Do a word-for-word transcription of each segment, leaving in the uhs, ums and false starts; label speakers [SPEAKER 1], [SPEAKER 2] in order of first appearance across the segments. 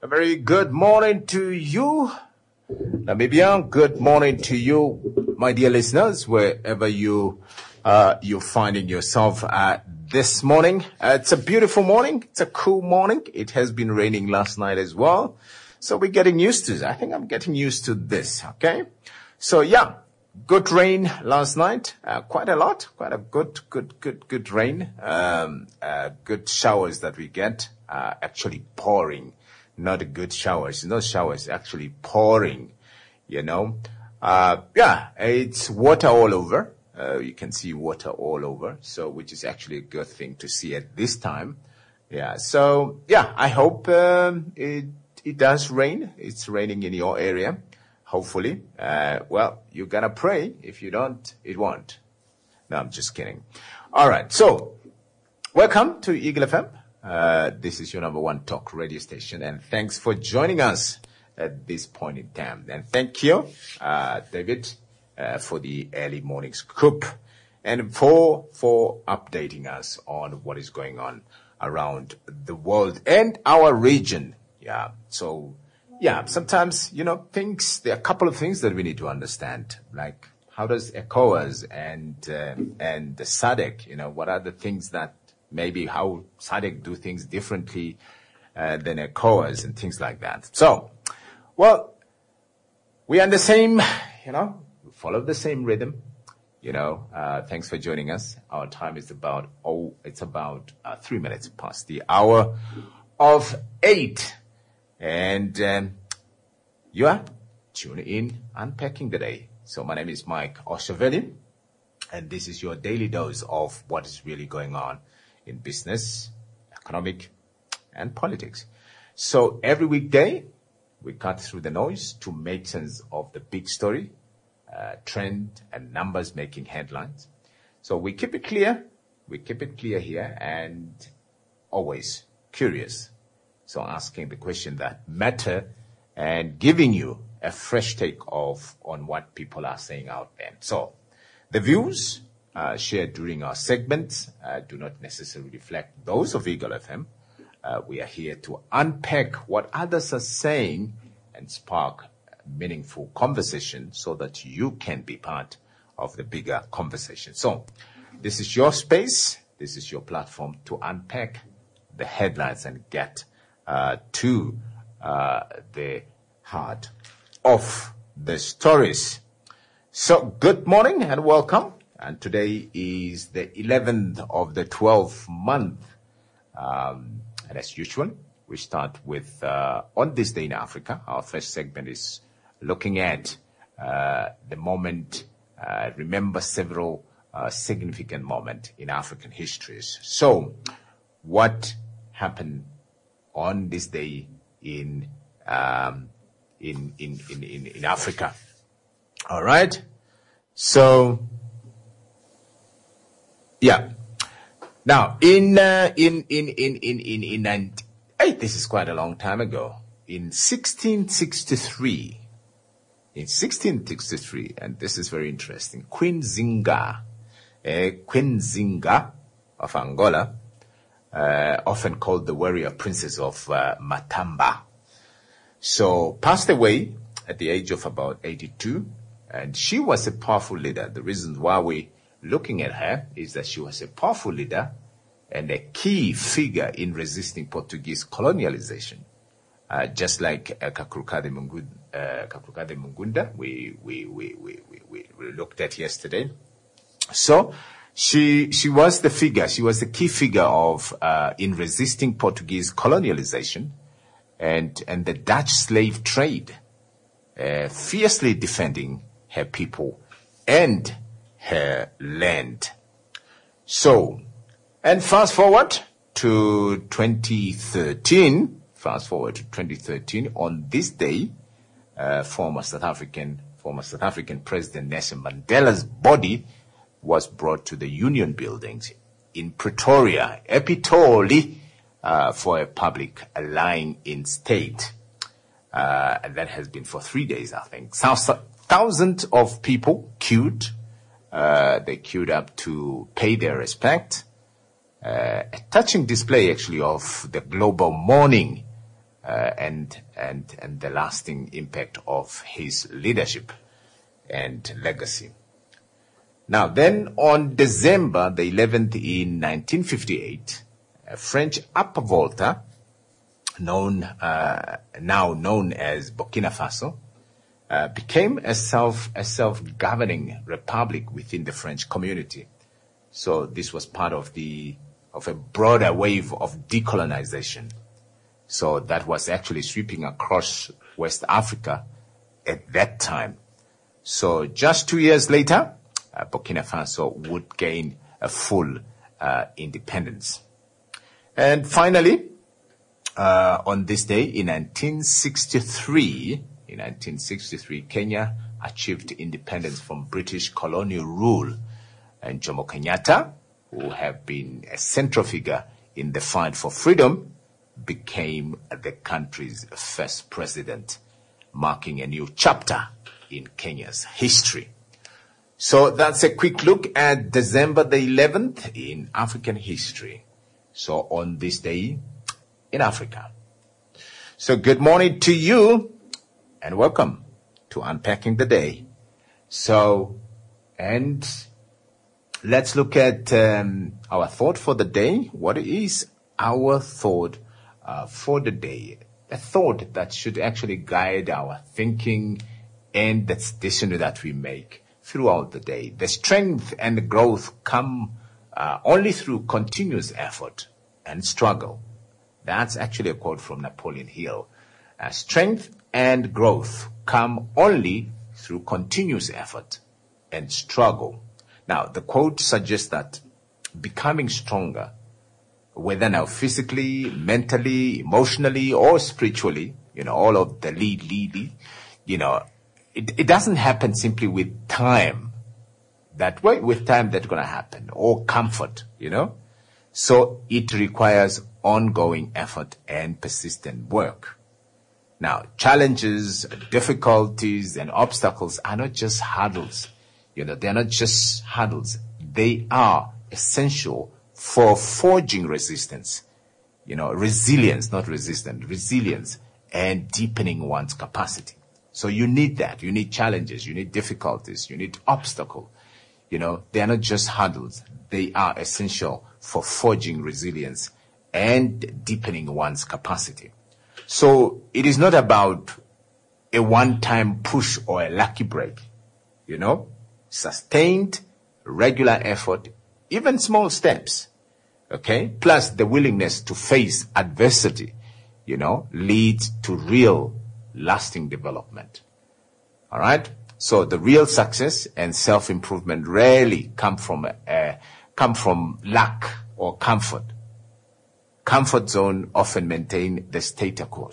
[SPEAKER 1] A very good morning to you, Namibian. Good morning to you, my dear listeners, wherever you uh, you're finding yourself at this morning. Uh, it's a beautiful morning. It's a cool morning. It has been raining last night as well, so we're getting used to it. I think I'm getting used to this. Okay, so yeah, good rain last night. Uh, quite a lot. Quite a good, good, good, good rain. Um, uh, good showers that we get. Uh, actually pouring. Not good showers, no showers, actually pouring, you know. Uh, yeah, it's water all over. Uh, you can see water all over, so which is actually a good thing to see at this time. Yeah, so yeah, I hope um, it it does rain. It's raining in your area, hopefully. Uh, well, you gotta pray. If you don't, it won't. No, I'm just kidding. All right, so welcome to Eagle F M. Uh, this is your number one talk radio station, and thanks for joining us at this point in time. And thank you, uh, David, uh, for the early morning scoop, and for for updating us on what is going on around the world and our region. Yeah. So, yeah, sometimes, you know, things, there are a couple of things that we need to understand, like how does ECOWAS and uh, and the S A D C, you know, what are the things that maybe how S A D C do things differently uh, than ECOWAS and things like that. So, well, we are in the same, you know, we follow the same rhythm. You know, uh, thanks for joining us. Our time is about, oh, it's about uh, three minutes past the hour of eight. And um, you are tuning in, unpacking the day. So my name is Mike Oshaveli, and this is your daily dose of what is really going on in business, economic, and politics. So every weekday, we cut through the noise to make sense of the big story, uh, trend, and numbers making headlines. So we keep it clear, we keep it clear here, and always curious. So asking the question that matter and giving you a fresh take of on what people are saying out there. So the views Uh, shared during our segments uh, do not necessarily reflect those of Eagle F M. Uh, we are here to unpack what others are saying and spark meaningful conversation so that you can be part of the bigger conversation. So this is your space. This is your platform to unpack the headlines and get uh, to uh, the heart of the stories. So good morning and welcome. And today is the eleventh of the twelfth month. Um, and as usual, we start with, uh, on this day in Africa, our first segment is looking at uh, the moment, uh, remember several uh, significant moments in African histories. So what happened on this day in, um, in, in, in, in, in Africa? All right. So, yeah. Now, in uh, in in in in in in ninety, hey, this is quite a long time ago. In sixteen sixty-three, in sixteen sixty-three, and this is very interesting. Queen Zinga, uh, Queen Zinga of Angola, uh, often called the warrior princess of uh, Matamba, so passed away at the age of about eighty-two, and she was a powerful leader. The reason why we looking at her is that she was a powerful leader and a key figure in resisting Portuguese colonialization. Uh, just like uh, Kakurukade Mungunda, uh, Kakurukade Mungunda we, we, we, we, we, we looked at yesterday. So she, she was the figure, she was the key figure of, uh, in resisting Portuguese colonialization and, and the Dutch slave trade, uh, fiercely defending her people and her land. So, and fast forward to twenty thirteen, fast forward to twenty thirteen, on this day, uh, former South African, former South African President Nelson Mandela's body was brought to the Union Buildings in Pretoria, Epitoli, uh, for a public lying in state. Uh, and that has been for three days, I think. Thousands of people queued. Uh, they queued up to pay their respect. Uh, a touching display, actually, of the global mourning uh, and and and the lasting impact of his leadership and legacy. Now, then on December the eleventh in nineteen fifty-eight, a French Upper Volta, known uh, now known as Burkina Faso, uh, became a self a self-governing republic within the French community. So this was part of the of a broader wave of decolonization. So that was actually sweeping across West Africa at that time. So just two years later, uh, Burkina Faso would gain a full uh, independence. And finally, uh, on this day in nineteen sixty-three, in nineteen sixty-three, Kenya achieved independence from British colonial rule. And Jomo Kenyatta, who have been a central figure in the fight for freedom, became the country's first president, marking a new chapter in Kenya's history. So that's a quick look at December the eleventh in African history. So on this day in Africa. So good morning to you and welcome to Unpacking the Day. So, and let's look at um, our thought for the day. What is our thought uh, for the day? A thought that should actually guide our thinking and the decision that we make throughout the day. The strength and the growth come uh, only through continuous effort and struggle. That's actually a quote from Napoleon Hill. Uh, strength and growth come only through continuous effort and struggle. Now, the quote suggests that becoming stronger, whether now physically, mentally, emotionally, or spiritually, you know, all of the lead, lead, lead, you know, it, it doesn't happen simply with time. That way, with time, that's going to happen, or comfort, you know. So it requires ongoing effort and persistent work. Now, challenges, difficulties, and obstacles are not just hurdles. You know, they're not just hurdles. They are essential for forging resistance, you know, resilience, not resistance, resilience, and deepening one's capacity. So you need that. You need challenges. You need difficulties. You need obstacles. You know, they are not just hurdles. They are essential for forging resilience and deepening one's capacity. So it is not about a one-time push or a lucky break, you know. Sustained, regular effort, even small steps, okay, plus the willingness to face adversity, you know, leads to real, lasting development. All right? So the real success and self-improvement rarely come from uh, come from luck or comfort. Comfort zone often maintain the status quo.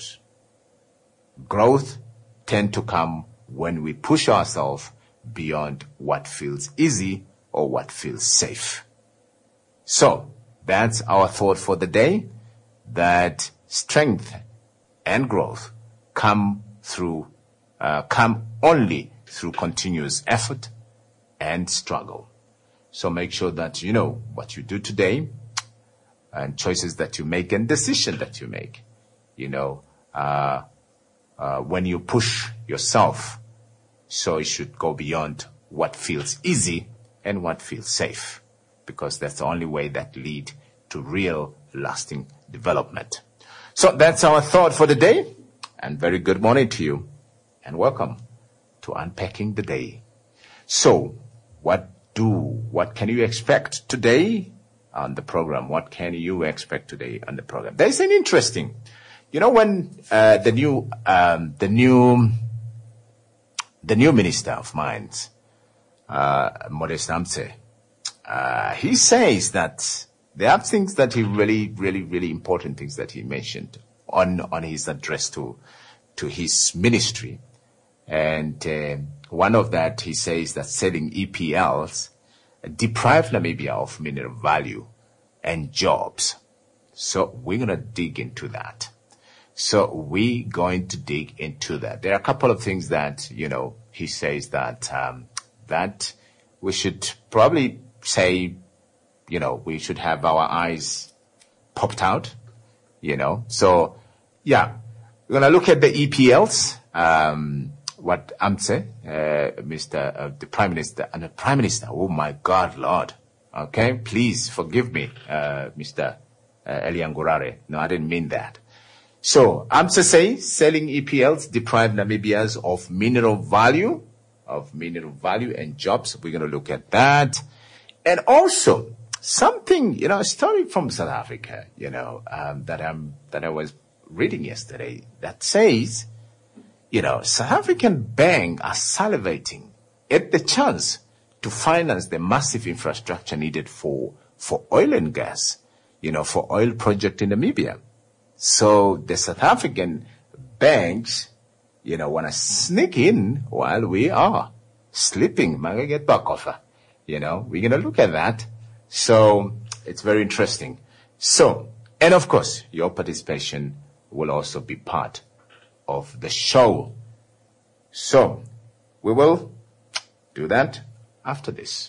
[SPEAKER 1] Growth tend to come when we push ourselves beyond what feels easy or what feels safe. So that's our thought for the day, that strength and growth come through, uh, come only through continuous effort and struggle. So make sure that you know what you do today and choices that you make and decisions that you make. You know, uh, uh, when you push yourself, so it should go beyond what feels easy and what feels safe, because that's the only way that lead to real lasting development. So that's our thought for the day, and very good morning to you and welcome to Unpacking the Day. So what do, what can you expect today on the program? What can you expect today on the program? There's an interesting, you know, when uh, the new, um, the new, the new Minister of Mines, uh, Modest Namse, uh, he says that there are things that he really, really, really important things that he mentioned on, on his address to, to his ministry. And uh, one of that, he says that selling E P Ls deprive Namibia of mineral value and jobs. So we're going to dig into that. So we're going to dig into that. There are a couple of things that, you know, he says that, um, that we should probably say, you know, we should have our eyes popped out, you know. So, yeah, We're going to look at the E P Ls, um, what AMTSE, uh, Mister Uh, the Prime Minister, and the Prime Minister, oh my God, Lord. Okay, please forgive me, uh, Mister Uh, Elian Ngurare. No, I didn't mean that. So, AMTSE says selling E P Ls deprive Namibians of mineral value, of mineral value and jobs. We're going to look at that. And also, something, you know, a story from South Africa, you know, um, that I'm, that I was reading yesterday that says, you know, South African banks are salivating at the chance to finance the massive infrastructure needed for, for oil and gas, you know, for oil project in Namibia. So the South African banks, you know, want to sneak in while we are sleeping. Get back offer. You know, we're going to look at that. So it's very interesting. So, and of course, your participation will also be part of the show. So we will do that after this.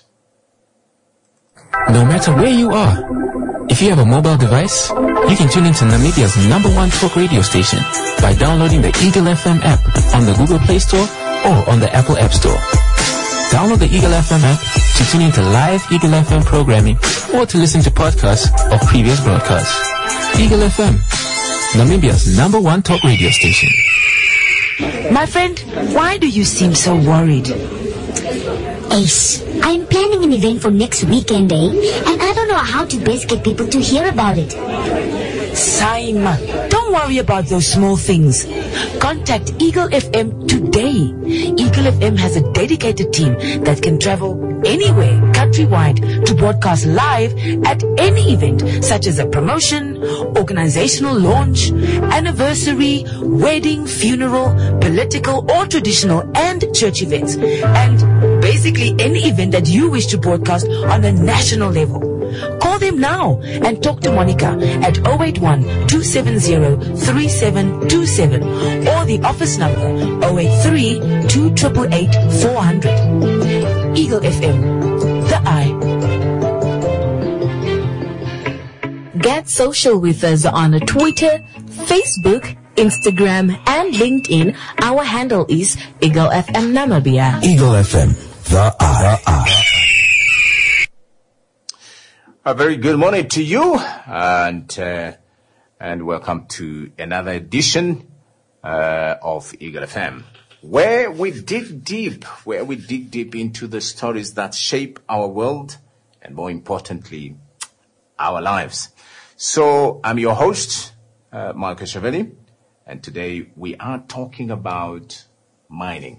[SPEAKER 2] No matter where you are, if you have a mobile device, you can tune into Namibia's number one talk radio station by downloading the Eagle F M app on the Google Play Store or on the Apple App Store. Download the Eagle F M app to tune into live Eagle F M programming or to listen to podcasts of previous broadcasts. Eagle F M, Namibia's number one talk radio station.
[SPEAKER 3] My friend, why do you seem so worried?
[SPEAKER 4] Ace, I'm planning an event for next weekend, eh? And I don't know how to best get people to hear about it.
[SPEAKER 3] Simon, don't worry about those small things. Contact Eagle F M today. Eagle F M has a dedicated team that can travel anywhere countrywide to broadcast live at any event, such as a promotion, organizational launch, anniversary, wedding, funeral, political or traditional and church events, and basically any event that you wish to broadcast on a national level. Call them now and talk to Monica at zero eight one, two seven zero, three seven two seven or the office number zero eight three, two eight eight, eight, four hundred. Eagle F M, the eye.
[SPEAKER 5] Get social with us on Twitter, Facebook, Instagram, and LinkedIn. Our handle is Eagle F M Namibia.
[SPEAKER 2] Eagle F M, the eye. The eye.
[SPEAKER 1] A very good morning to you, and uh, and welcome to another edition uh, of Eagle F M, where we dig deep, where we dig deep into the stories that shape our world, and more importantly, our lives. So I'm your host, uh, Michael Chavelli, and today we are talking about mining.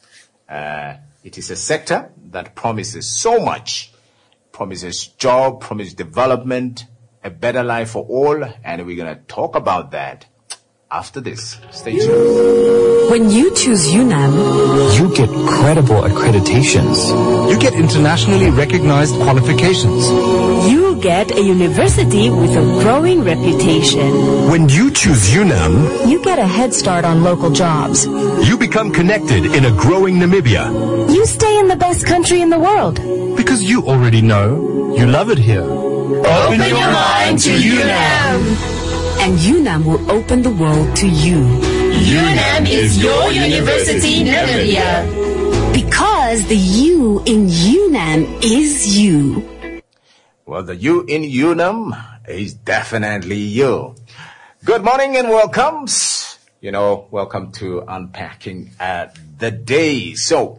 [SPEAKER 1] Uh, it is a sector that promises so much. Promises job, promises development, a better life for all, and we're going to talk about that after this. Stay tuned.
[SPEAKER 3] When you choose UNAM,
[SPEAKER 2] You get credible accreditations.
[SPEAKER 6] You get internationally recognized qualifications.
[SPEAKER 5] You get a university with a growing reputation.
[SPEAKER 6] When you choose UNAM,
[SPEAKER 5] You get a head start on local jobs.
[SPEAKER 6] you become connected in a growing Namibia.
[SPEAKER 5] You stay in the best country in the world.
[SPEAKER 6] Because you already know you love it here. Open your mind to UNAM.
[SPEAKER 3] and UNAM will open the world to you.
[SPEAKER 7] UNAM is your university, Namibia.
[SPEAKER 4] Because the U in UNAM is you.
[SPEAKER 1] Well, the U in UNAM is definitely you. Good morning and welcome. You know, welcome to Unpacking uh, the Day. So,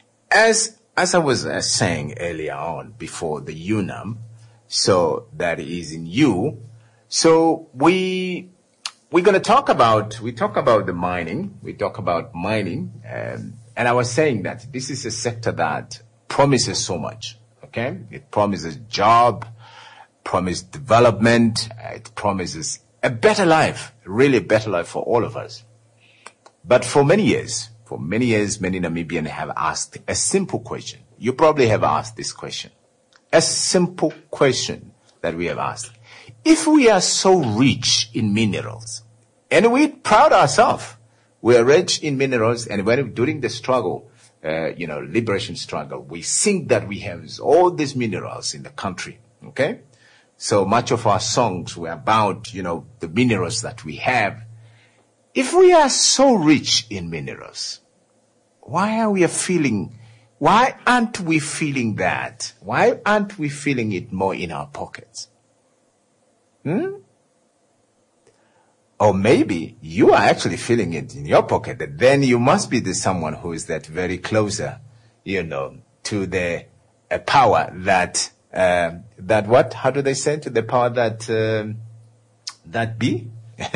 [SPEAKER 1] as as I was uh, saying earlier on, before the UNAM, so that is in you. So we we're going to talk about we talk about the mining. We talk about mining, um, and I was saying that this is a sector that promises so much. Okay, it promises job, promises development, uh, it promises a better life, really a better life for all of us. But for many years, for many years, many Namibians have asked a simple question. You probably have asked this question. A simple question that we have asked. If we are so rich in minerals, and we proud ourselves, we are rich in minerals, and when during the struggle, uh, you know, liberation struggle, we think that we have all these minerals in the country, okay? So much of our songs were about, you know, the minerals that we have. if we are so rich in minerals, why are we feeling, why aren't we feeling that? Why aren't we feeling it more in our pockets? Hmm? Or maybe you are actually feeling it in your pocket. Then you must be the someone who is that very closer, you know, to the uh, power that, uh, that what? How do they say? To the power that, um, that be?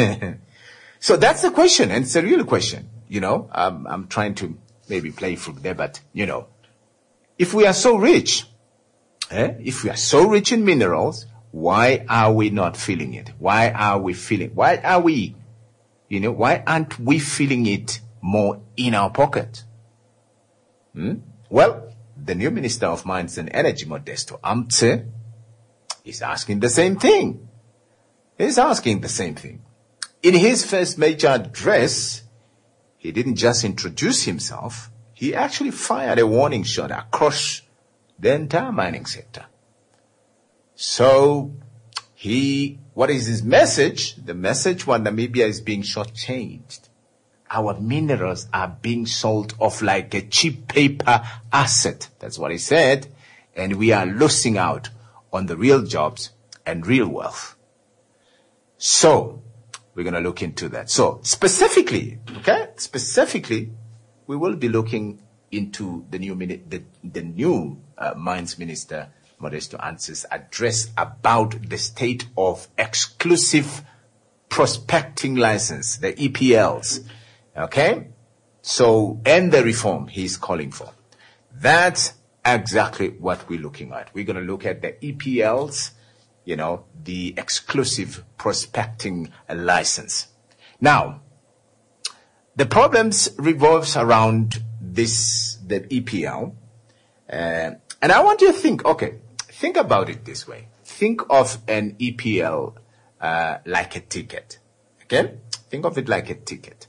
[SPEAKER 1] So that's the question, and it's a real question. You know, um, I'm trying to maybe play from there, but, you know, if we are so rich, eh, if we are so rich in minerals, why are we not feeling it? Why are we feeling, why are we, you know, why aren't we feeling it more in our pocket? Hmm? Well, the new Minister of Mines and Energy, Modesto Amtse, is asking the same thing. He's asking the same thing. In his first major address, he didn't just introduce himself, he actually fired a warning shot across the entire mining sector. So, he, what is his message? The message was Namibia is being shortchanged. Our minerals are being sold off like a cheap paper asset. That's what he said. And we are losing out on the real jobs and real wealth. So, we're going to look into that. So, specifically, okay, specifically, we will be looking into the new, the, the new uh, Mines Minister, Modesto Amtse's address about the state of exclusive prospecting license, the E P Ls. Okay? So, and the reform he's calling for. That's exactly what we're looking at. We're going to look at the E P Ls, you know, the exclusive prospecting license. Now, the problems revolves around this, the E P L. Uh, and I want you to think, okay, think about it this way. Think of an E P L uh, like a ticket. Okay? Think of it like a ticket.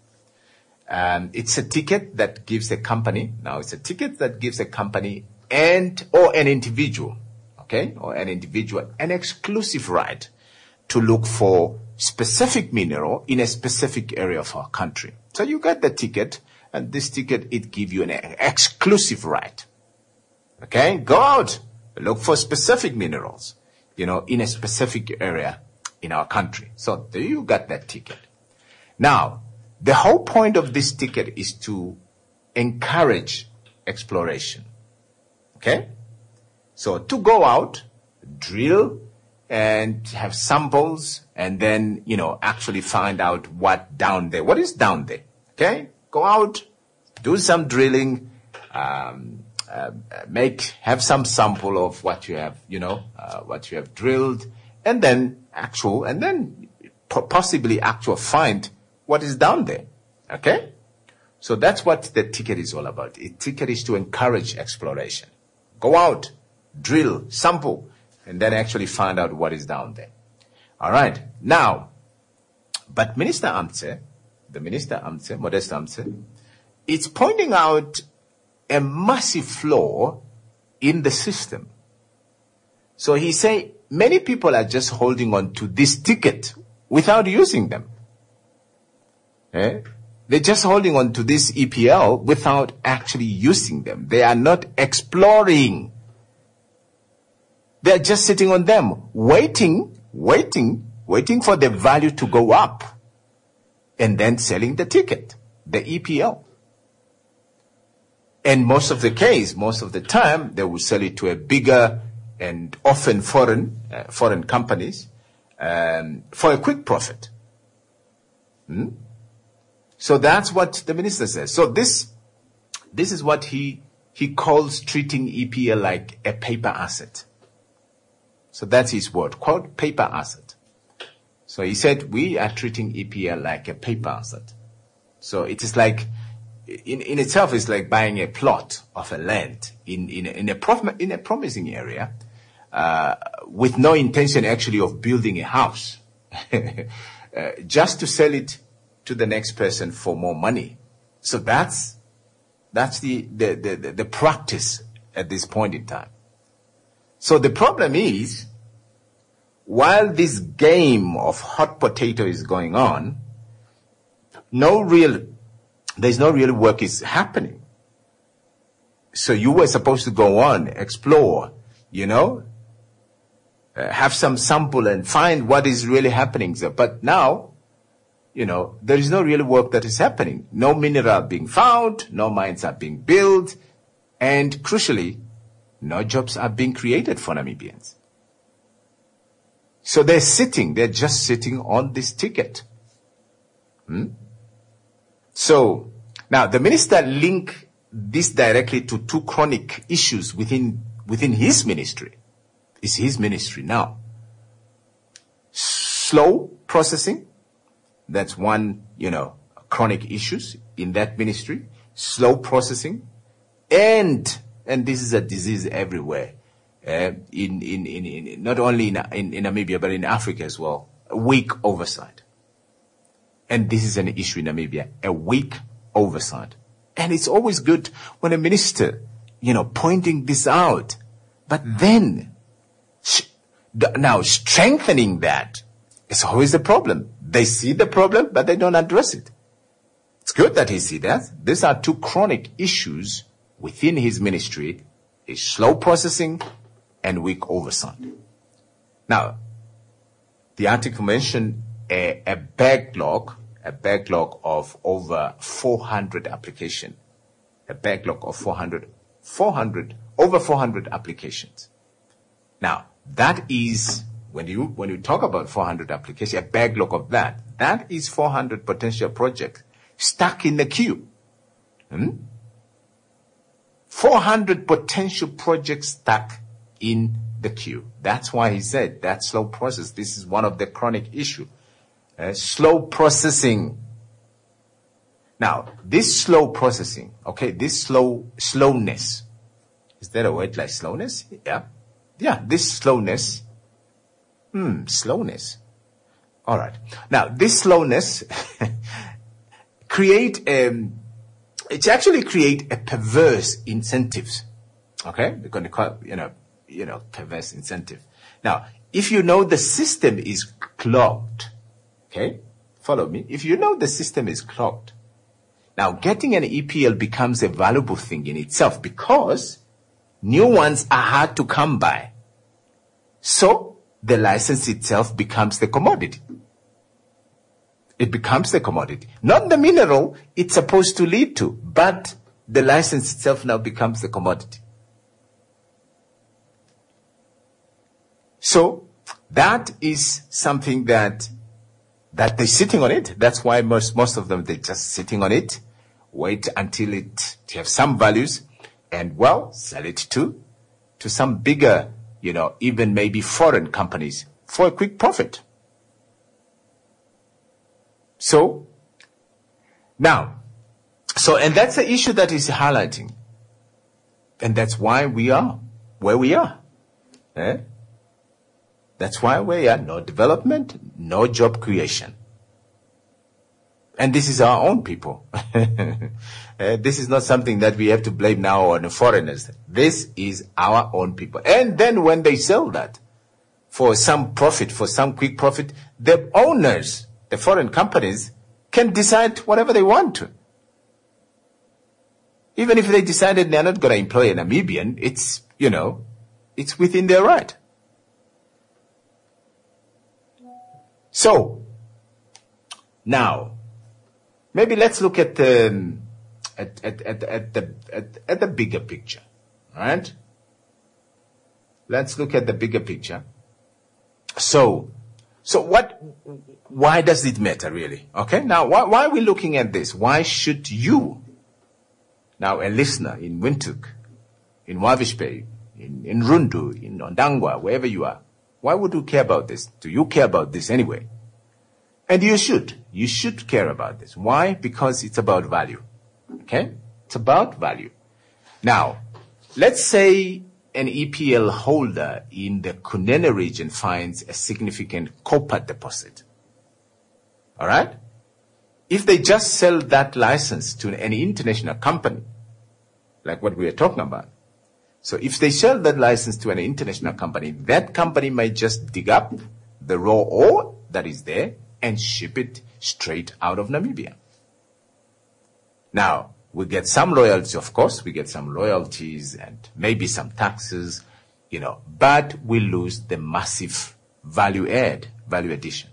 [SPEAKER 1] Um, it's a ticket that gives a company, now it's a ticket that gives a company and, or an individual, okay, or an individual, an exclusive right to look for specific mineral in a specific area of our country. So you get the ticket, and this ticket, it gives you an exclusive right. Okay, go out, look for specific minerals, you know, in a specific area in our country. So there you got that ticket. Now, the whole point of this ticket is to encourage exploration. Okay? So to go out, drill, and have samples, and then, you know, actually find out what down there, what is down there. Okay? Go out, do some drilling, um, uh, make, have some sample of what you have, you know, uh, what you have drilled, and then actual, and then possibly actual find what is down there. Okay? So that's what the ticket is all about. The ticket is to encourage exploration. Go out, drill, sample, and then actually find out what is down there. All right. Now, but Minister Amtse, the Minister Amtse, Modesto Amtse, it's pointing out a massive flaw in the system. So he say many people are just holding on to this ticket without using them. Eh? They're just holding on to this E P L without actually using them. They are not exploring. They're just sitting on them, waiting, waiting, waiting for the value to go up, and then selling the ticket, the E P L. And most of the case, most of the time, they will sell it to a bigger and often foreign, uh, foreign companies, um, for a quick profit. Hmm? So that's what the minister says. So this, this is what he, he calls treating E P L like a paper asset. So that's his word, quote, paper asset. So he said, we are treating E P L like a paper asset. So it is like, in, in itself, it's like buying a plot of a land in, in, a, in, a, prom- in a promising area, uh, with no intention actually of building a house, uh, just to sell it to the next person for more money. So that's, that's the, the, the, the practice at this point in time. So the problem is, while this game of hot potato is going on, no real, there's no real work is happening. So you were supposed to go on, explore, you know, uh, have some sample and find what is really happening there. But now, you know, there is no real work that is happening. No mineral being found, no mines are being built, and crucially, no jobs are being created for Namibians. So they're sitting, they're just sitting on this ticket. Hmm? So, now the minister linked this directly to two chronic issues within, within his ministry. It's his ministry now. Slow processing, that's one, you know, chronic issues in that ministry. Slow processing, and, and this is a disease everywhere. Uh, in, in, in, in, not only in, in, in Namibia, but in Africa as well. A weak oversight. And this is an issue in Namibia, a weak oversight. And it's always good when a minister, you know, pointing this out. But then, sh- now strengthening that is always the problem. They see the problem, but they don't address it. It's good that he sees that. These are two chronic issues within his ministry, is slow processing and weak oversight. Now, the article mentioned a, a backlog, a backlog of over four hundred applications, a backlog of four hundred, four hundred, over four hundred applications. Now, that is, when you, when you talk about four hundred applications, a backlog of that, that is four hundred potential projects stuck in the queue. Hmm? four hundred potential projects stuck in the queue. That's why he said that slow process. This is one of the chronic issues. Uh, slow processing. Now, this slow processing, okay, this slow, slowness. Is there a word like slowness? Yeah. Yeah, this slowness. Hmm, slowness. All right. Now, this slowness create, um, it actually create a perverse incentives. Okay? We're going to call, you know, you know, perverse incentive. Now, if you know the system is clogged, okay? Follow me. If you know the system is clogged, now getting an E P L becomes a valuable thing in itself because new ones are hard to come by. So the license itself becomes the commodity. It becomes the commodity. Not the mineral it's supposed to lead to, but the license itself now becomes the commodity. So that is something that that they're sitting on it. That's why most most of them they're just sitting on it, wait until it to have some values, and well, sell it to to some bigger, you know, even maybe foreign companies for a quick profit. So now, so and that's the issue that is highlighting, and that's why we are where we are. Eh? That's why we are no development, no job creation. And this is our own people. uh, this is not something that we have to blame now on the foreigners. This is our own people. And then when they sell that for some profit, for some quick profit, the owners, the foreign companies, can decide whatever they want to. Even if they decided they're not going to employ a Namibian, it's, you know, it's within their right. So, now, maybe let's look at the, um, at, at, at, at the, at, at the bigger picture, right? Let's look at the bigger picture. So, so what, why does it matter really? Okay, now, why, why are we looking at this? Why should you, now a listener in Windhoek, in Walvis Bay, in, in Rundu, in Ondangwa, wherever you are, why would you care about this? Do you care about this anyway? And you should. You should care about this. Why? Because it's about value. Okay? It's about value. Now, let's say an E P L holder in the Kunene region finds a significant copper deposit. All right? If they just sell that license to an international company, like what we are talking about, so if they sell that license to an international company, that company might just dig up the raw ore that is there and ship it straight out of Namibia. Now, we get some royalties, of course, we get some royalties and maybe some taxes, you know, but we lose the massive value add, value addition.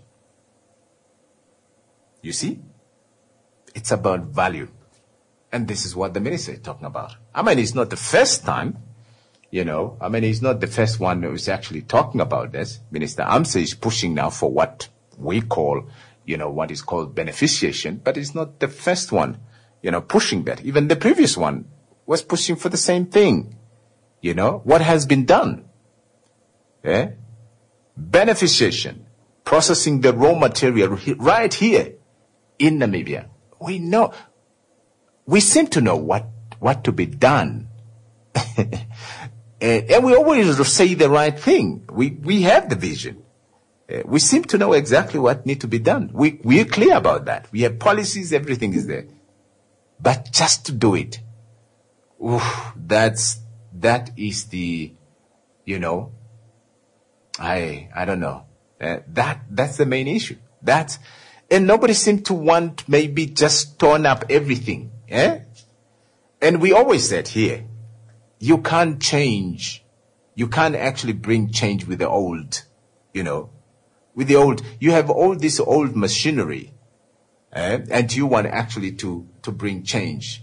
[SPEAKER 1] You see? It's about value. And this is what the minister is talking about. I mean, it's not the first time, you know, I mean, he's not the first one who's actually talking about this. Minister Amsa is pushing now for what we call, you know, what is called beneficiation, but it's not the first one, you know, pushing that. Even the previous one was pushing for the same thing. You know, what has been done? Yeah? Beneficiation, processing the raw material right here in Namibia. We know, we seem to know what, what to be done. and, and we always say the right thing. We, we have the vision. Uh, we seem to know exactly what needs to be done. We, we're clear about that. We have policies, everything is there. But just to do it, oof, that's, that is the, you know, I, I don't know. Uh, that, that's the main issue. That's, and nobody seems to want maybe just torn up everything. Eh? And we always said here, you can't change, you can't actually bring change with the old, you know, with the old, you have all this old machinery, eh? And you want actually to, to bring change.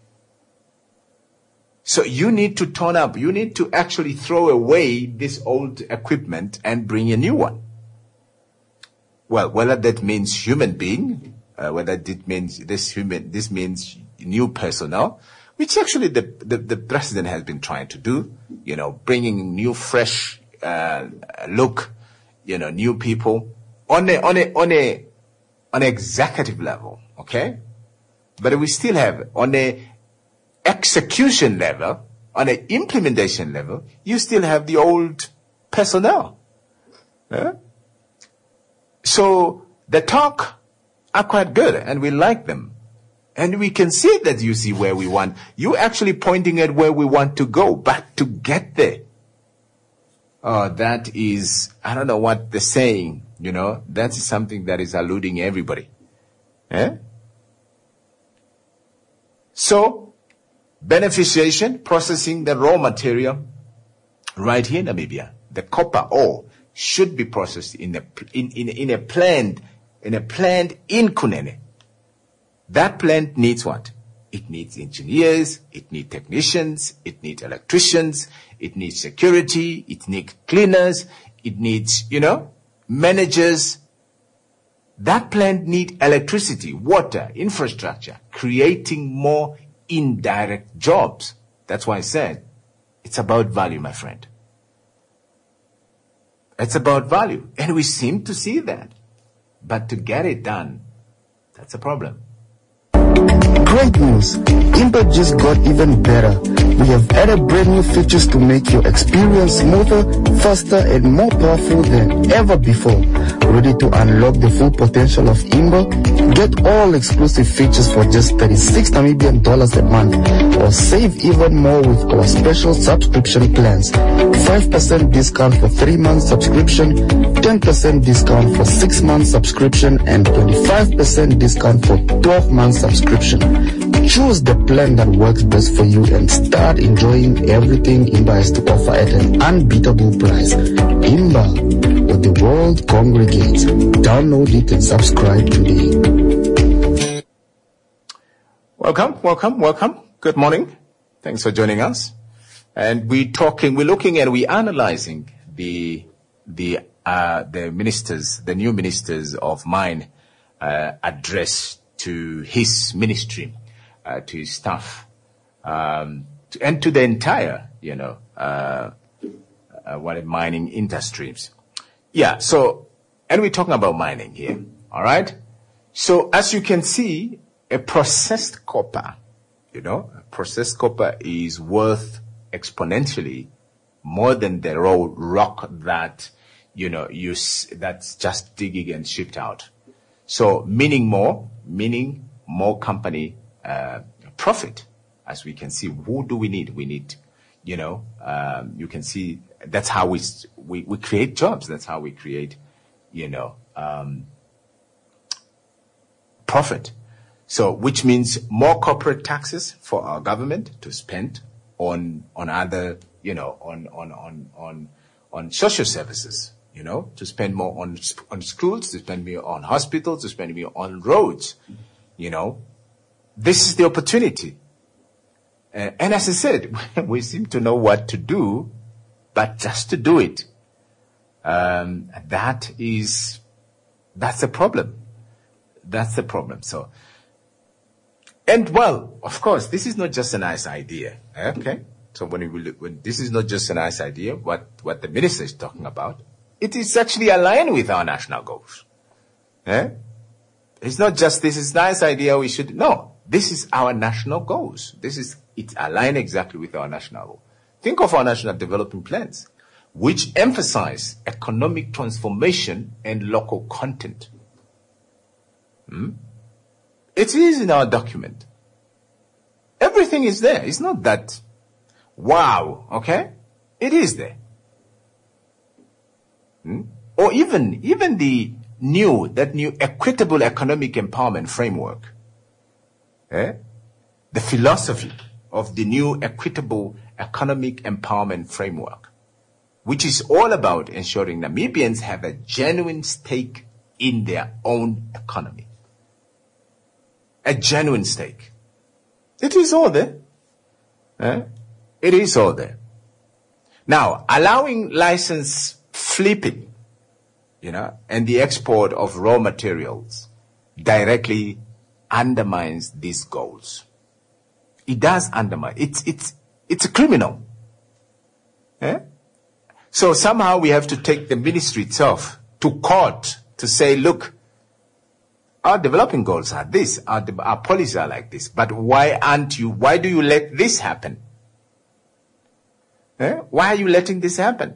[SPEAKER 1] So you need to turn up, you need to actually throw away this old equipment and bring a new one. Well, whether that means human being, uh, whether it means this human, this means new personnel, which actually the, the, the president has been trying to do, you know, bringing new, fresh, uh, look, you know, new people on a, on a, on a, on an executive level, okay? But we still have on a execution level, on an implementation level, you still have the old personnel. Yeah? So the talk are quite good and we like them. And we can see that you see where we want. You're actually pointing at where we want to go, but to get there. Oh, that is, I don't know what they're saying, you know, that's something that is eluding everybody. Eh? So, beneficiation, processing the raw material right here in Namibia. The copper ore should be processed in a, in, in, in a plant, in a plant in Kunene. That plant needs what? It needs engineers, it needs technicians, it needs electricians, it needs security, it needs cleaners, it needs, you know, managers. That plant needs electricity, water, infrastructure, creating more indirect jobs. That's why I said it's about value, my friend. It's about value. And we seem to see that. But to get it done, that's a problem.
[SPEAKER 8] Great news! Imba just got even better. We have added brand new features to make your experience smoother, faster, and more powerful than ever before. Ready to unlock the full potential of Imba? Get all exclusive features for just thirty-six Namibian dollars a month, or save even more with our special subscription plans. five percent discount for three months subscription, ten percent discount for six months subscription, and twenty-five percent discount for twelve months subscription. Choose the plan that works best for you and start enjoying everything Imba has to offer at an unbeatable price. Imba, where the world congregates. Download it and subscribe today.
[SPEAKER 1] Welcome, welcome, welcome. Good morning. Thanks for joining us. And we're talking, we're looking at, we're analyzing the, the, uh, the ministers, the new ministers of mine, uh, address to his ministry, uh, to his staff, um, to, and to the entire, you know, uh, uh, what mining industries. Yeah. So, and we're talking about mining here. All right. So as you can see, a processed copper, you know, processed copper is worth exponentially more than the raw rock that, you know, you, that's just digging and shipped out. So meaning more, meaning more company, uh, profit. As we can see, who do we need? We need, you know, um, you can see that's how we, we, we create jobs. That's how we create, you know, um, profit. So, which means more corporate taxes for our government to spend on, on other, you know, on, on, on, on, on social services, you know, to spend more on, on schools, to spend more on hospitals, to spend more on roads, you know. This is the opportunity. Uh, and as I said, we seem to know what to do, but just to do it, um, that is, that's the problem. That's the problem. So, and well, of course, this is not just a nice idea. Okay. So when we look, when this is not just a nice idea, what, what the minister is talking about, it is actually aligned with our national goals. Eh? It's not just this is nice idea, we should, no, this is our national goals. This is, it's aligned exactly with our national goal. Think of our national development plans, which emphasize economic transformation and local content. Hmm? It is in our document. Everything is there. It's not that, wow, okay? It is there. Hmm? Or even, even the new, that new equitable economic empowerment framework. Eh? The philosophy of the new equitable economic empowerment framework, which is all about ensuring Namibians have a genuine stake in their own economy. A genuine stake. It is all there. Eh? It is all there. Now, allowing license flipping, you know, and the export of raw materials directly undermines these goals. It does undermine. It's, it's, it's a criminal. Eh? So somehow we have to take the ministry itself to court to say, look, our developing goals are this, our, our policies are like this, but why aren't you, why do you let this happen? Eh? Why are you letting this happen?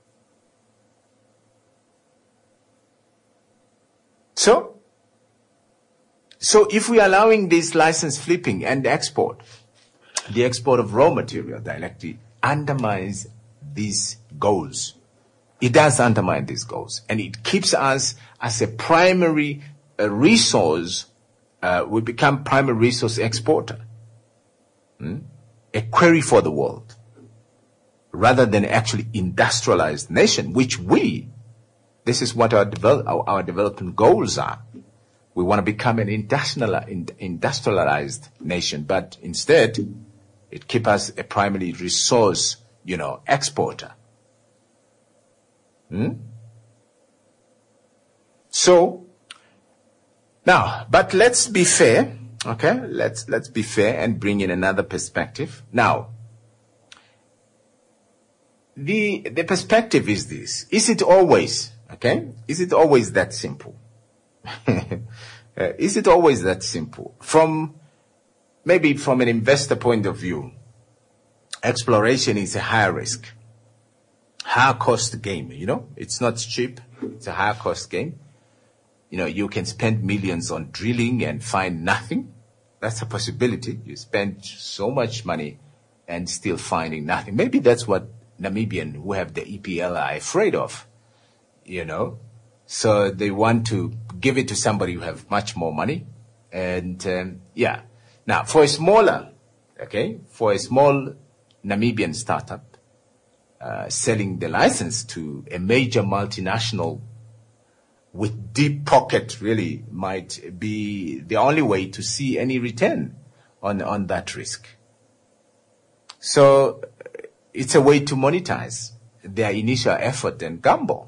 [SPEAKER 1] So, so if we are allowing this license flipping and export, the export of raw material directly undermines these goals. It does undermine these goals, and it keeps us as a primary uh, resource. Uh, we become primary resource exporter, hmm? a query for the world, rather than actually industrialized nation, which we. This is what our, develop, our, our development goals are. We want to become an industrial, industrialized nation, but instead, it keeps us a primary resource, you know, exporter. Hmm? So, now, but let's be fair, okay? Let's, let's be fair and bring in another perspective. Now, the, the perspective is this. Is it always, okay? Is it always that simple? uh, is it always that simple? From, maybe from an investor point of view, exploration is a higher risk, higher cost game, you know? It's not cheap. It's a higher cost game. You know, you can spend millions on drilling and find nothing. That's a possibility. You spend so much money and still finding nothing. Maybe that's what Namibians who have the E P L are afraid of, you know? So they want to give it to somebody who have much more money. And, um, yeah. Now, for a smaller, okay, for a small Namibian startup, uh, selling the license to a major multinational with deep pocket really might be the only way to see any return on, on that risk. So it's a way to monetize their initial effort and gamble.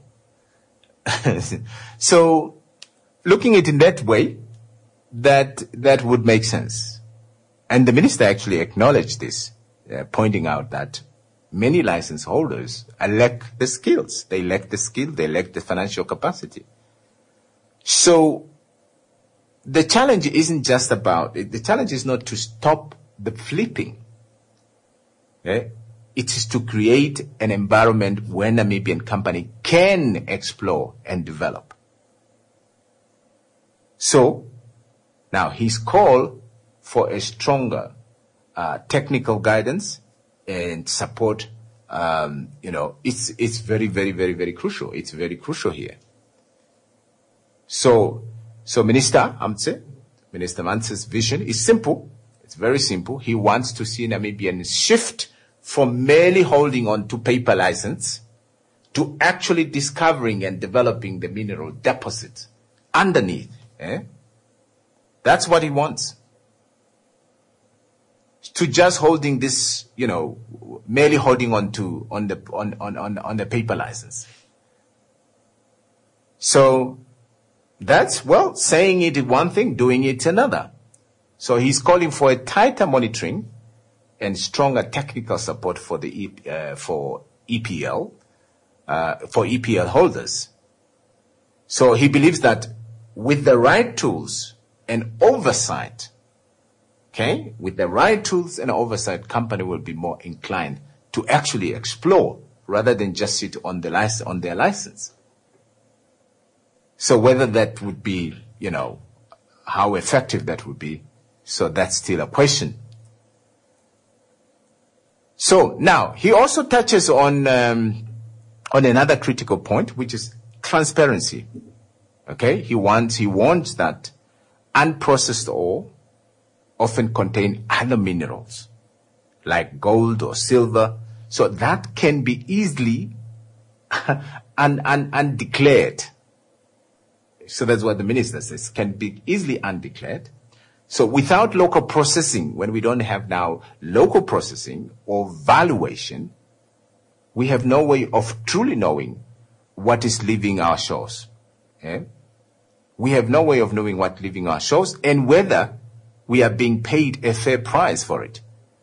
[SPEAKER 1] So looking at it in that way, that, that would make sense. And the minister actually acknowledged this, uh, pointing out that many license holders lack the skills. They lack the skill, they lack the financial capacity. So the challenge isn't just about, the challenge is not to stop the flipping. Okay? It is to create an environment where Namibian company can explore and develop. So now his call for a stronger uh, technical guidance and support, um, you know, it's it's very, very, very, very crucial. It's very crucial here. So, so Minister Amtse, Minister Mantse's vision is simple. It's very simple. He wants to see Namibians shift from merely holding on to paper license to actually discovering and developing the mineral deposits underneath. Eh? That's what he wants. To just holding this, you know, merely holding on to on the on on on, on the paper license. So that's, well, saying it is one thing, doing it another. So he's calling for a tighter monitoring and stronger technical support for the e, uh, for E P L uh, for E P L holders. So he believes that with the right tools and oversight, okay, with the right tools and oversight, company will be more inclined to actually explore rather than just sit on the license, on their license. So whether that would be, you know, how effective that would be, so that's still a question. So now he also touches on um, on another critical point, which is transparency. Okay, he wants he wants that unprocessed ore often contain other minerals like gold or silver, so that can be easily un, un, undeclared. So that's what the minister says, can be easily undeclared. So without local processing, when we don't have now local processing or valuation, we have no way of truly knowing what is leaving our shores. Okay? We have no way of knowing what leaving our shores and whether we are being paid a fair price for it.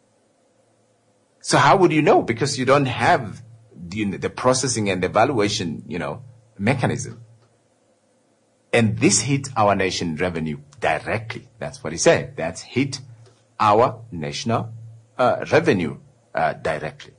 [SPEAKER 1] So how would you know? Because you don't have the, the processing and the valuation, you know, mechanism. And this hit our nation revenue directly. That's what he said. That's hit our national uh, revenue uh, directly.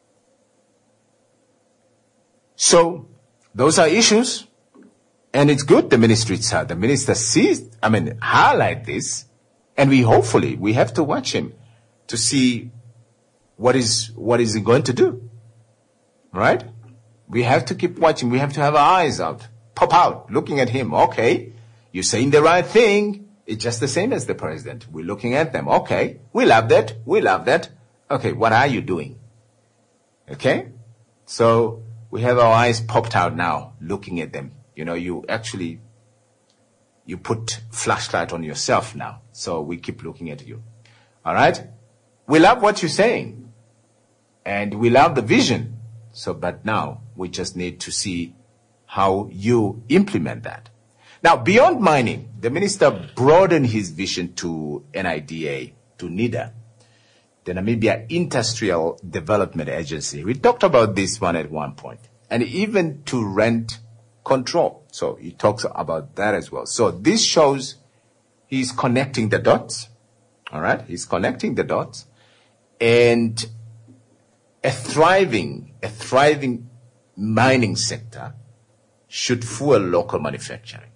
[SPEAKER 1] So those are issues, and it's good the ministry, the minister sees, I mean, highlight this, and we hopefully we have to watch him to see what is what is he going to do, right? We have to keep watching. We have to have our eyes out. Pop out, looking at him. Okay, you're saying the right thing. It's just the same as the president. We're looking at them. Okay, we love that. We love that. Okay, what are you doing? Okay, so we have our eyes popped out now, looking at them. You know, you actually, you put flashlight on yourself now. So we keep looking at you. All right, we love what you're saying, and we love the vision. So, but now we just need to see how you implement that. Now, beyond mining, the minister broadened his vision to N I D A, to NIDA, the Namibia Industrial Development Agency. We talked about this one at one point, and even to rent control. So he talks about that as well. So this shows he's connecting the dots. All right. He's connecting the dots, and a thriving, a thriving mining sector should fuel local manufacturing.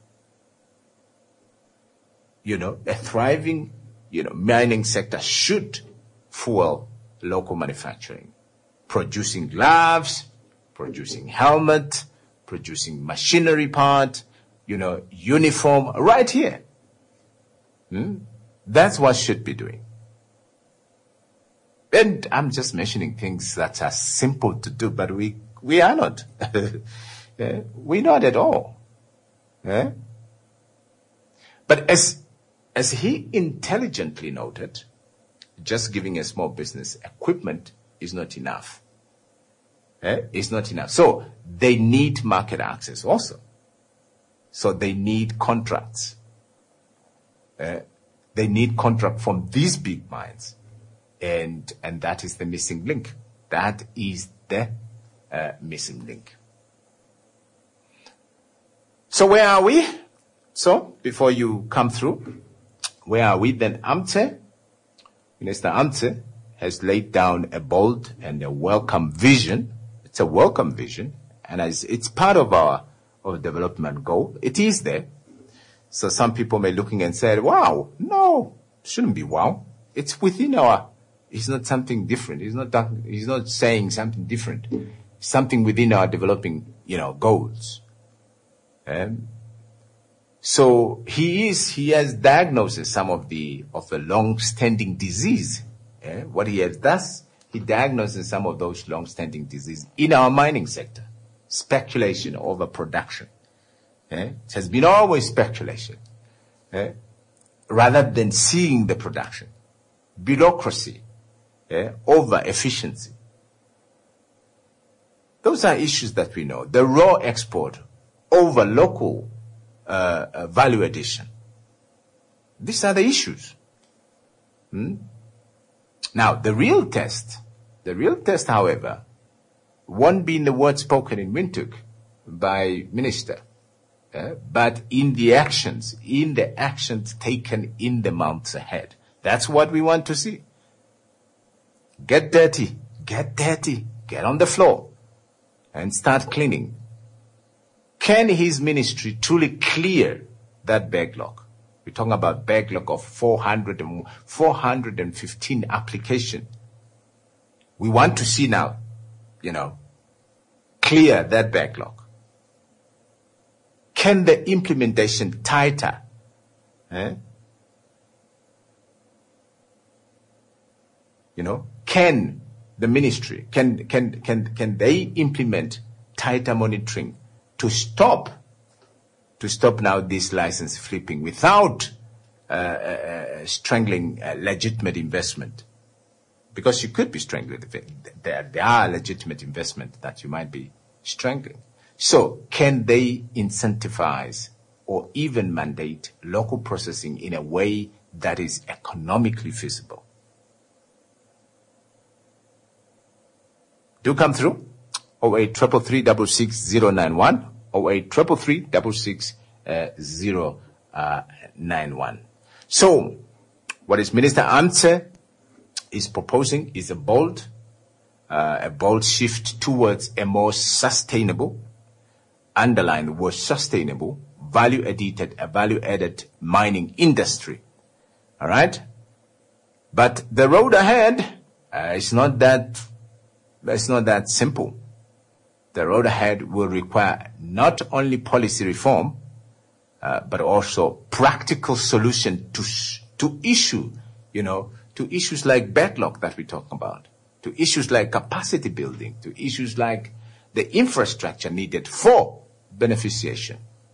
[SPEAKER 1] You know, a thriving, you know, mining sector should fuel local manufacturing, producing gloves, producing helmet, producing machinery part, you know, uniform, right here. Hmm? That's what should be doing. And I'm just mentioning things that are simple to do, but we, we are not. Yeah, we're not at all. Yeah? But as, as he intelligently noted, just giving a small business equipment is not enough. Yeah? It's not enough. So they need market access also. So they need contracts. Uh, they need contract from these big mines. And, and that is the missing link. That is the uh, missing link. So where are we? So before you come through, where are we? Then Amte, Minister Amte, has laid down a bold and a welcome vision. It's a welcome vision, and as it's part of our of development goal. It is there. So some people may looking and say, "Wow, no, shouldn't be wow. It's within our. It's not something different. He's not. He's not saying something different. Something within our developing, you know, goals." Um, So he is, he has diagnosed some of the, of the long-standing disease. Eh? What he has thus, he diagnoses some of those long-standing diseases in our mining sector. Speculation over production. Eh? It has been always speculation. Eh? Rather than seeing the production. Bureaucracy. Eh? Over efficiency. Those are issues that we know. The raw export over local uh, uh, value addition. These are the issues. Hmm? Now, the real test, the real test, however, won't be in the words spoken in Windhoek by Minister, uh, but in the actions, in the actions taken in the months ahead. That's what we want to see. Get dirty, get dirty, get on the floor, and start cleaning. Can his ministry truly clear that backlog? We're talking about backlog of four hundred and four hundred fifteen applications. We want to see now, you know, clear that backlog. Can the implementation tighter? Eh? You know, can the ministry, can, can, can, can they implement tighter monitoring to stop, to stop now this license flipping without uh, uh, strangling uh, legitimate investment? Because you could be strangling. There, there are legitimate investment that you might be strangling. So can they incentivize or even mandate local processing in a way that is economically feasible? Do come through. oh eight three three three six six zero nine one. oh eight three three three six six zero nine one. So, what is Minister Amtse is proposing is a bold, uh, a bold shift towards a more sustainable, underline the word sustainable, value-added, a value-added mining industry. All right? But the road ahead uh, is not that, it's not that simple. The road ahead will require not only policy reform, uh, but also practical solution to to issue, you know, to issues like backlog that we talk about, to issues like capacity building, to issues like the infrastructure needed for beneficiation.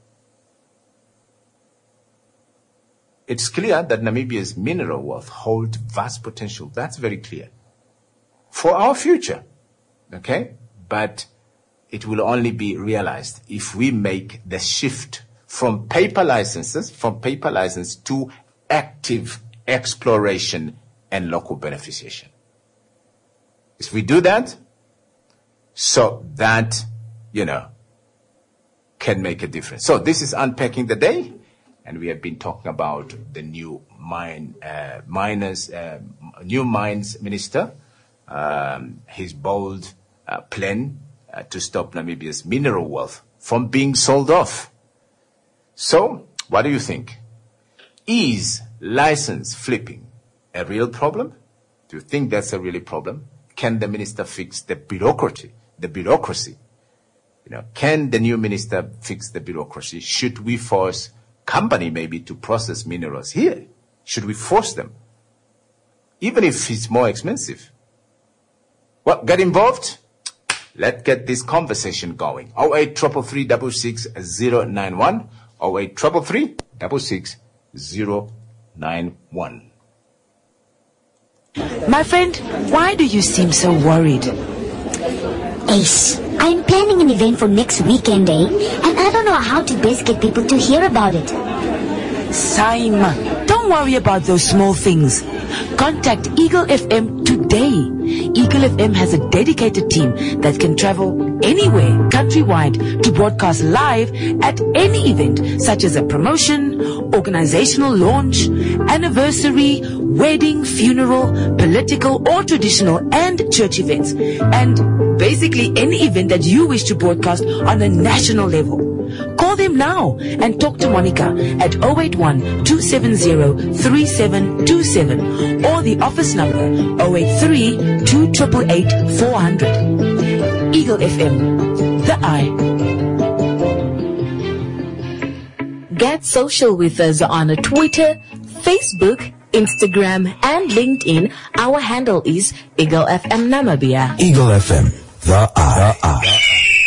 [SPEAKER 1] It's clear that Namibia's mineral wealth holds vast potential. That's very clear. For our future, okay? But it will only be realized if we make the shift from paper licenses, from paper license to active exploration and local beneficiation. If we do that, so that, you know, can make a difference. So this is Unpacking the Day, and we have been talking about the new mine, uh, miners, uh, new mines minister, um, his bold uh, plan uh, to stop Namibia's mineral wealth from being sold off. So, what do you think? Is license flipping a real problem? Do you think that's a real problem? Can the minister fix the bureaucracy? The bureaucracy? You know, can the new minister fix the bureaucracy? Should we force company maybe to process minerals here? Should we force them? Even if it's more expensive. Well, get involved. Let's get this conversation going. oh eight three three three six six zero nine one. oh eight three three three six six zero nine one.
[SPEAKER 3] My friend, why do you seem so worried?
[SPEAKER 4] Ace, I'm planning an event for next weekend, eh? And I don't know how to best get people to hear about it.
[SPEAKER 3] Saima, don't worry about those small things. Contact Eagle F M today. Eagle F M has a dedicated team that can travel anywhere countrywide to broadcast live at any event, such as a promotion, organizational launch, anniversary, wedding, funeral, political or traditional and church events, and basically any event that you wish to broadcast on a national level. Call them now and talk to Monica at oh eight one, two seven zero, three seven two seven or the office number oh eight three, two eight eight, eight, four hundred. Eagle F M, the eye.
[SPEAKER 5] Get social with us on Twitter, Facebook, Instagram, and LinkedIn. Our handle is Eagle F M Namibia.
[SPEAKER 6] Eagle F M, the eye. The eye.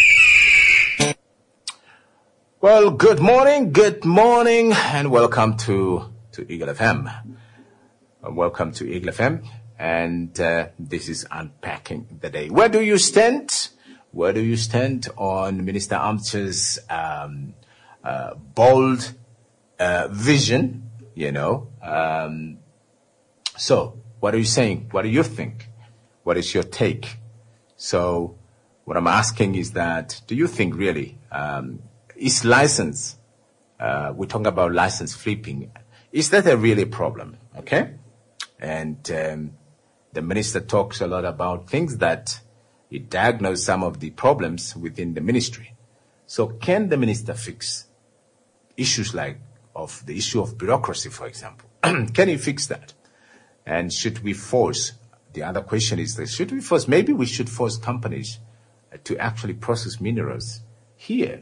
[SPEAKER 1] Well, good morning, good morning, and welcome to, to Eagle F M. Uh, welcome to Eagle F M, and uh, this is Unpacking the Day. Where do you stand? Where do you stand on Minister Amche's um, uh, bold uh, vision, you know? Um, so, what are you saying? What do you think? What is your take? So, what I'm asking is that, do you think really... Um, Is license, uh, we're talking about license flipping, is that a really problem? Okay? And um, the minister talks a lot about things that he diagnosed some of the problems within the ministry. So can the minister fix issues like of the issue of bureaucracy, for example? Can he fix that? And should we force, the other question is that should we force, maybe we should force companies to actually process minerals here.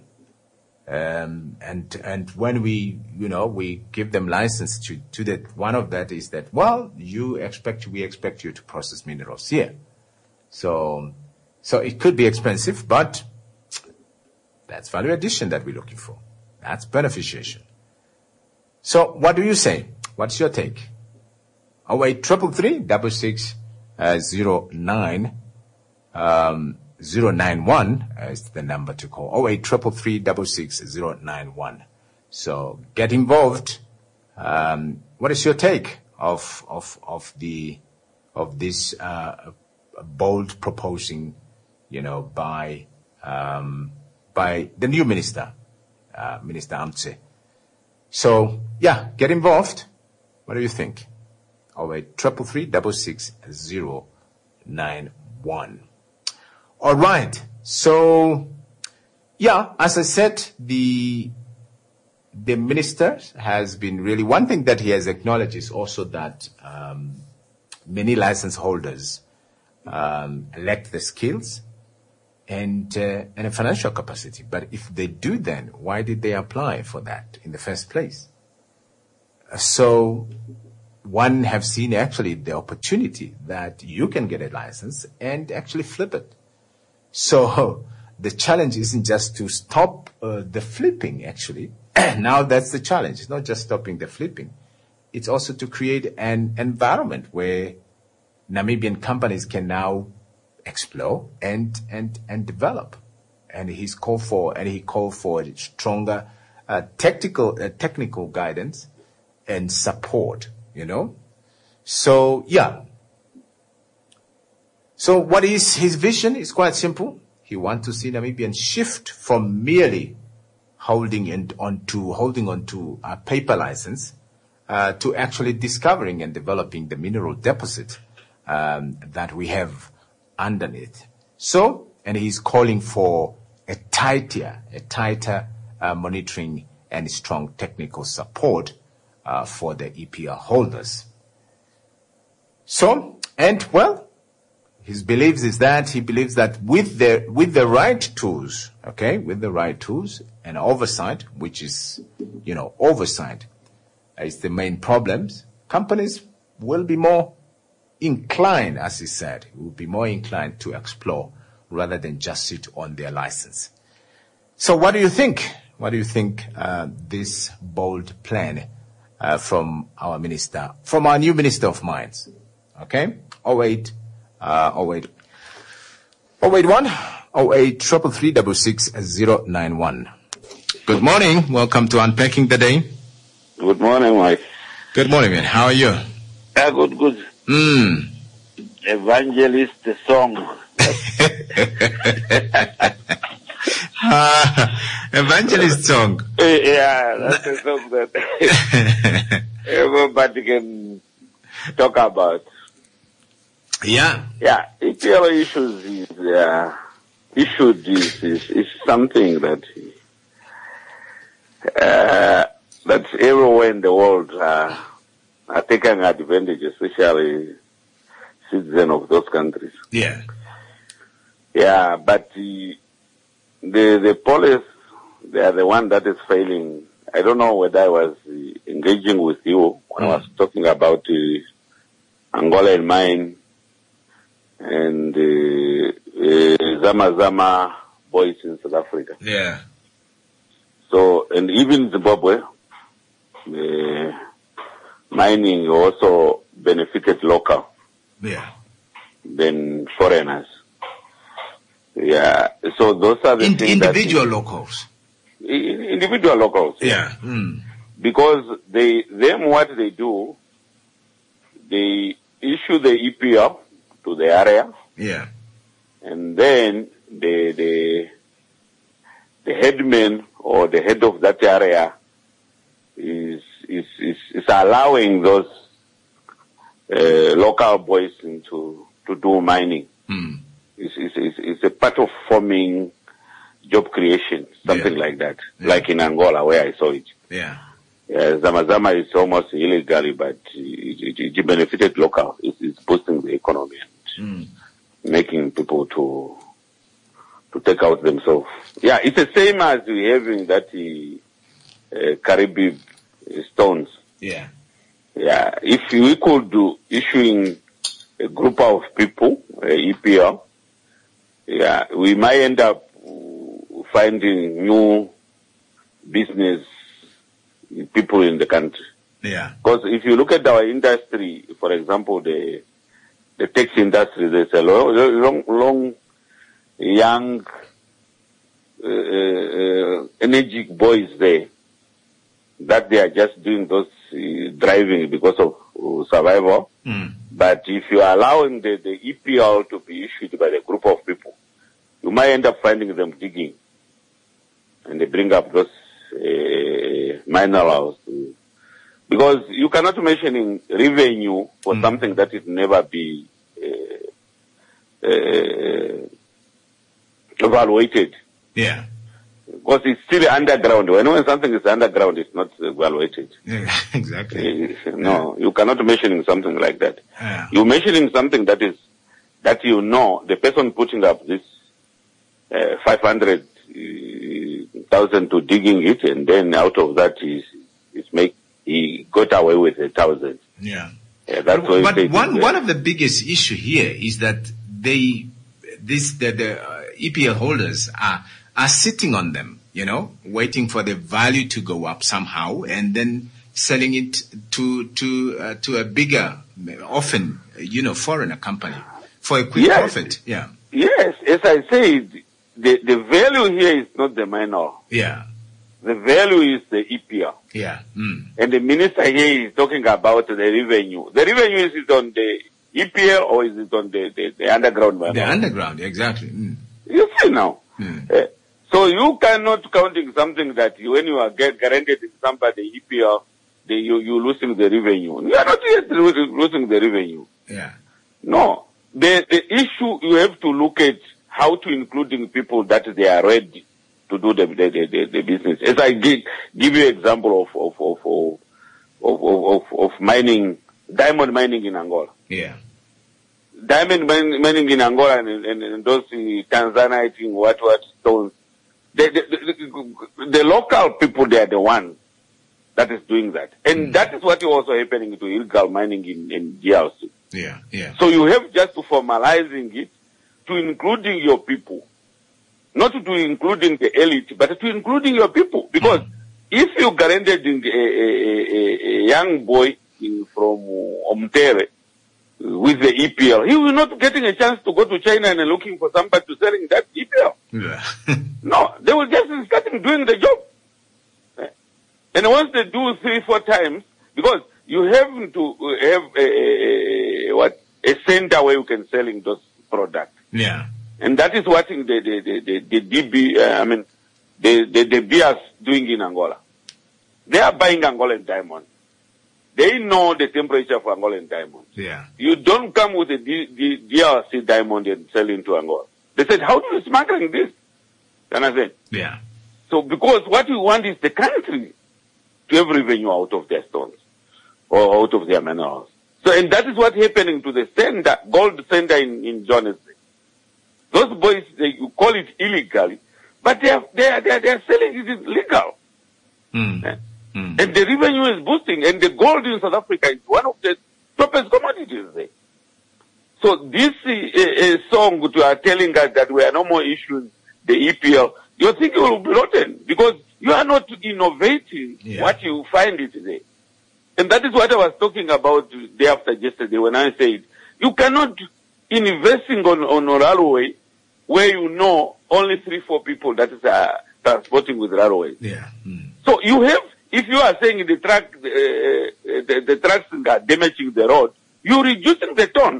[SPEAKER 1] Um, and, and when we, you know, we give them license to, to that, one of that is that, well, you expect, we expect you to process minerals here. So, so it could be expensive, but that's value addition that we're looking for. That's beneficiation. So what do you say? What's your take? Oh, wait, triple three, double six, uh, zero nine, um, zero nine one is the number to call. Oh eight triple three double six zero nine one. So get involved. Um, what is your take of of of the of this uh, bold proposing, you know, by um, by the new minister, uh, Minister Amche? So yeah, get involved. What do you think? Oh eight triple three double six zero nine one. All right. So, yeah, as I said, the the minister has been really, one thing that he has acknowledged is also that um, many license holders um, lack the skills and uh, and a financial capacity. But if they do, then why did they apply for that in the first place? So, one have seen actually the opportunity that you can get a license and actually flip it. So the challenge isn't just to stop uh, the flipping, actually. Now that's the challenge. It's not just stopping the flipping. It's also to create an environment where Namibian companies can now explore and, and, and develop. And he's called for, and he called for stronger uh, technical, uh, technical guidance and support, you know. So, yeah. So what is his vision? It's quite simple. He wants to see Namibians shift from merely holding and on to holding on to a paper license uh, to actually discovering and developing the mineral deposit um, that we have underneath. So, and he's calling for a tighter, a tighter uh, monitoring and strong technical support uh, for the E P R holders. So, and well, his beliefs is that he believes that with the with the right tools, okay, with the right tools and oversight, which is, you know, oversight is the main problems, companies will be more inclined, as he said, will be more inclined to explore rather than just sit on their license. So what do you think? What do you think uh, this bold plan uh, from our minister, from our new Minister of Mines? Okay, oh wait. Uh, oh wait, oh wait one, oh eight triple three double six zero nine one. Good morning. Welcome to Unpacking the Day.
[SPEAKER 9] Good morning, Mike.
[SPEAKER 1] Good morning, man. How are you?
[SPEAKER 9] Yeah, good, good.
[SPEAKER 1] Hmm.
[SPEAKER 9] Evangelist song.
[SPEAKER 1] uh, evangelist song.
[SPEAKER 9] Yeah, that's a song that everybody can talk about.
[SPEAKER 1] Yeah.
[SPEAKER 9] Yeah, E P R issues is, uh, issued is, is, is something that, uh, that's everywhere in the world, uh, are taking advantage, especially citizens of those countries.
[SPEAKER 1] Yeah.
[SPEAKER 9] Yeah, but the, the, the police, they are the one that is failing, I don't know whether I was uh, engaging with you when mm. I was talking about uh, Angola mine and uh, uh, Zama Zama boys in South Africa.
[SPEAKER 1] Yeah.
[SPEAKER 9] So, and even Zimbabwe, uh, mining also benefited local.
[SPEAKER 1] Yeah.
[SPEAKER 9] Than foreigners. Yeah. So those are the
[SPEAKER 1] in,
[SPEAKER 9] things
[SPEAKER 1] individual
[SPEAKER 9] that,
[SPEAKER 1] locals.
[SPEAKER 9] Individual locals.
[SPEAKER 1] Yeah. yeah. Mm.
[SPEAKER 9] Because they, them what they do, they issue the E P L to the area.
[SPEAKER 1] Yeah.
[SPEAKER 9] And then the, the, the headman or the head of that area is, is, is, is allowing those, uh, local boys into, to do mining.
[SPEAKER 1] Mm.
[SPEAKER 9] It's, it's, it's, it's a part of forming job creation, something yeah. like that. Yeah. Like in Angola where I saw it.
[SPEAKER 1] Yeah.
[SPEAKER 9] Yeah, Zama Zama is almost illegal, but it, it, it benefited local. It's, it's boosting the economy and mm. making people to to take out themselves. Yeah, it's the same as we having that uh, Caribbean stones.
[SPEAKER 1] Yeah.
[SPEAKER 9] Yeah, if we could do issuing a group of people, uh, E P L, yeah, we might end up finding new business people in the country.
[SPEAKER 1] Yeah.
[SPEAKER 9] Because if you look at our industry, for example, the the tech industry, there's a long, long, long young, uh, uh, energetic boys there that they are just doing those uh, driving because of uh, survival.
[SPEAKER 1] Mm.
[SPEAKER 9] But if you are allowing the, the E P L to be issued by the group of people, you might end up finding them digging. And they bring up those uh, minerals. Because you cannot mention revenue for mm. something that is never be uh, uh, evaluated.
[SPEAKER 1] Yeah.
[SPEAKER 9] Because it's still underground. When, when something is underground, it's not evaluated.
[SPEAKER 1] Yeah, exactly.
[SPEAKER 9] No, yeah. You cannot mention something like that.
[SPEAKER 1] Yeah.
[SPEAKER 9] You're mentioning something that is, that you know, the person putting up this uh, five hundred thousand to digging it, and then out of that is, is make, he got away with a thousand.
[SPEAKER 1] Yeah.
[SPEAKER 9] Yeah, that's
[SPEAKER 1] but
[SPEAKER 9] what
[SPEAKER 1] but one, one of the biggest issue here is that they, this, the, the uh, E P L holders are, are sitting on them, you know, waiting for the value to go up somehow and then selling it to, to, uh, to a bigger, often, you know, foreigner company for a quick
[SPEAKER 9] yes.
[SPEAKER 1] profit. Yeah.
[SPEAKER 9] Yes. As I said, the, the value here is not the minor.
[SPEAKER 1] Yeah.
[SPEAKER 9] The value is the E P L.
[SPEAKER 1] Yeah. Mm.
[SPEAKER 9] And the minister here is talking about the revenue. The revenue is it on the E P L or is it on the, the, the underground minor?
[SPEAKER 1] The underground, exactly. Mm.
[SPEAKER 9] You see now.
[SPEAKER 1] Mm.
[SPEAKER 9] Uh, so you cannot counting something that you, when you are get guaranteed somebody E P L, the, you, you're losing the revenue. You are not yet losing the revenue.
[SPEAKER 1] Yeah.
[SPEAKER 9] No. The, the issue you have to look at how to including people that they are ready to do the, the, the, the business. As I give, give you example of, of, of, of, of, of, of mining, diamond mining in Angola.
[SPEAKER 1] Yeah.
[SPEAKER 9] Diamond mining in Angola and, and, and those Tanzanite, what, what stones. The, the, the, the local people, they are the ones that is doing that. And mm. that is what is also happening to illegal mining in, in D R C.
[SPEAKER 1] Yeah, yeah.
[SPEAKER 9] So you have just to formalizing it to including your people. Not to including the elite, but to including your people. Because mm. if you guaranteed a, a, a, a young boy in, from Omtere with the E P L, he will not getting a chance to go to China and looking for somebody to selling that E P L.
[SPEAKER 1] Yeah.
[SPEAKER 9] No, they will just start doing the job. And once they do three, four times, because you have to have a, a, a what a center where you can selling those products.
[SPEAKER 1] Yeah.
[SPEAKER 9] And that is what the the the the, the D B, uh, I mean, the the the B I A S doing in Angola. They are buying Angolan diamond. They know the temperature for Angolan diamond.
[SPEAKER 1] Yeah.
[SPEAKER 9] You don't come with a D, D, D R C diamond and sell into Angola. They said, how do you smuggling this? You understand?
[SPEAKER 1] Yeah.
[SPEAKER 9] So because what we want is the country to have revenue out of their stones or out of their minerals. So, and that is what's happening to the center, gold center in, in Johannesburg. Those boys, they you call it illegally, but they are, they are, they are, they are selling it legal.
[SPEAKER 1] Mm.
[SPEAKER 9] Mm. And the revenue is boosting, and the gold in South Africa is one of the toppest commodities there. So this uh, uh, song you are telling us that we are no more issuing the E P L, you think it will be rotten because you are not innovating yeah. what you find it there. And that is what I was talking about the day after yesterday when I said, you cannot investing on, on a railway where you know only three, four people that is uh, transporting with railways.
[SPEAKER 1] Yeah. Mm.
[SPEAKER 9] So you have, if you are saying the truck, uh, the, the trucks are damaging the road, you're reducing the ton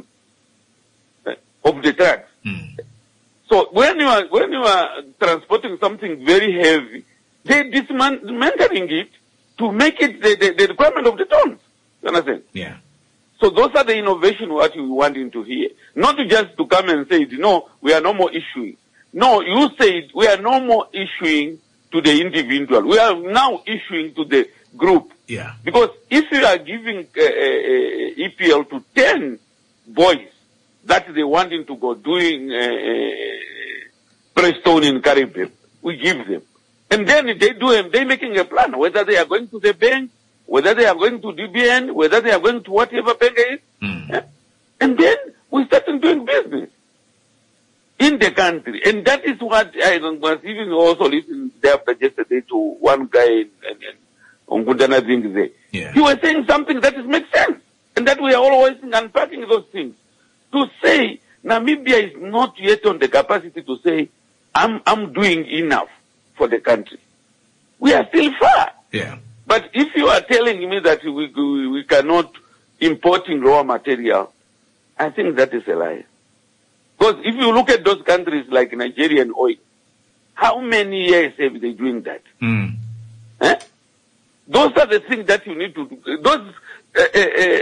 [SPEAKER 9] of the trucks.
[SPEAKER 1] Mm.
[SPEAKER 9] So when you are, when you are transporting something very heavy, they're dismantling it to make it the, the, the requirement of the tons. You understand?
[SPEAKER 1] Yeah.
[SPEAKER 9] So those are the innovation what we wanting to hear. Not just to come and say, no, we are no more issuing. No, you said we are no more issuing to the individual. We are now issuing to the group.
[SPEAKER 1] Yeah.
[SPEAKER 9] Because if you are giving uh, uh, E P L to ten boys that they wanting to go doing uh, uh, Preston in Caribbean, we give them. And then they do them, they making a plan, whether they are going to the bank, whether they are going to D B N, whether they are going to whatever bank it is.
[SPEAKER 1] Mm.
[SPEAKER 9] Yeah? And then we start doing business in the country. And that is what I was even also listening there after yesterday to one guy in, in, in on Gundana things there.
[SPEAKER 1] Yeah.
[SPEAKER 9] He was saying something that is makes sense. And that we are always unpacking those things. To say Namibia is not yet on the capacity to say, I'm, I'm doing enough for the country. We are still far.
[SPEAKER 1] Yeah.
[SPEAKER 9] But if you are telling me that we, we, we cannot importing raw material, I think that is a lie. Because if you look at those countries like Nigeria and oil, how many years have they doing that?
[SPEAKER 1] Mm.
[SPEAKER 9] Eh? Those are the things that you need to do. Those uh, uh,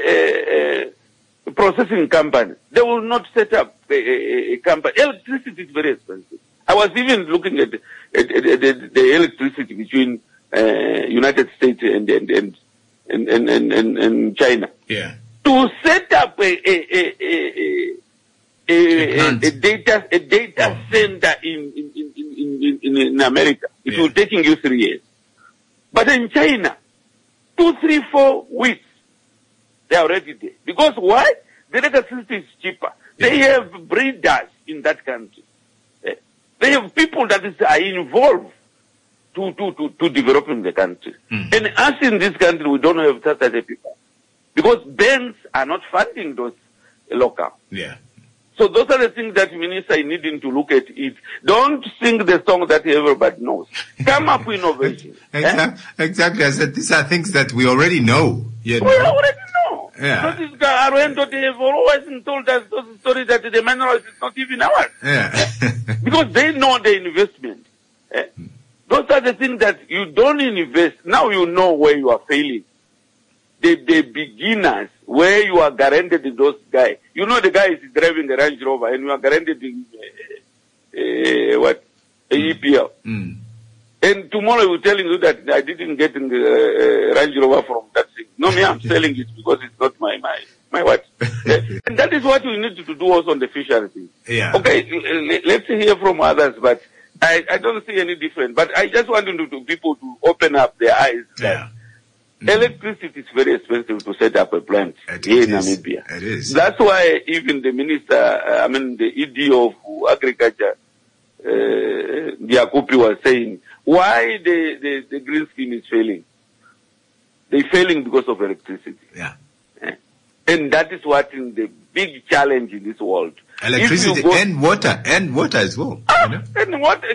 [SPEAKER 9] uh, uh, processing companies, they will not set up a, a, a company. Electricity is very expensive. I was even looking at, at, at, at the, the electricity between uh, United States and and, and and and and and China.
[SPEAKER 1] Yeah.
[SPEAKER 9] To set up a a a a, a, a, a data a data oh. center in in, in, in, in in America, it yeah. will taking you three years. But in China, two, three, four weeks, they are already there. Because why? The electricity is cheaper. Yeah. They have breeders in that country. They have people that is, are involved to, to, to, to developing the country.
[SPEAKER 1] Mm.
[SPEAKER 9] And us in this country, we don't have such as a people. Because banks are not funding those local.
[SPEAKER 1] Yeah.
[SPEAKER 9] So those are the things that minister is needing to look at it. Don't sing the song that everybody knows. Come up with innovation.
[SPEAKER 1] Exactly. Eh? Exactly. I said these are things that we already know. You know?
[SPEAKER 9] We already know.
[SPEAKER 1] Yeah.
[SPEAKER 9] So this guy, Arwendo, they have always told us those stories that the minerals is not even ours.
[SPEAKER 1] Yeah.
[SPEAKER 9] Because they know the investment. Eh? Those are the things that you don't invest. Now you know where you are failing. The, the beginners, where you are guaranteed those guys. You know the guy is driving a Range Rover and you are guaranteed uh, uh, what? A E P L.
[SPEAKER 1] Mm.
[SPEAKER 9] And tomorrow we're telling you that I didn't get in the uh, Range Rover from that thing. No, me, I'm selling it because it's not my, my, my what? And that is what we need to do also on the fishery thing.
[SPEAKER 1] Yeah.
[SPEAKER 9] Okay, let's hear from others, but I, I don't see any difference. But I just want to, to people to open up their eyes.
[SPEAKER 1] Yeah.
[SPEAKER 9] Mm. Electricity is very expensive to set up a plant
[SPEAKER 1] it
[SPEAKER 9] here in
[SPEAKER 1] is.
[SPEAKER 9] Namibia.
[SPEAKER 1] It is.
[SPEAKER 9] That's why even the minister, uh, I mean the E D of agriculture, uh, Diakupi was saying, why the, the, the green scheme is failing? They're failing because of electricity.
[SPEAKER 1] Yeah.
[SPEAKER 9] Eh? And that is what is the big challenge in this world.
[SPEAKER 1] Electricity go, and water, and water as well.
[SPEAKER 9] Ah,
[SPEAKER 1] you know?
[SPEAKER 9] And water,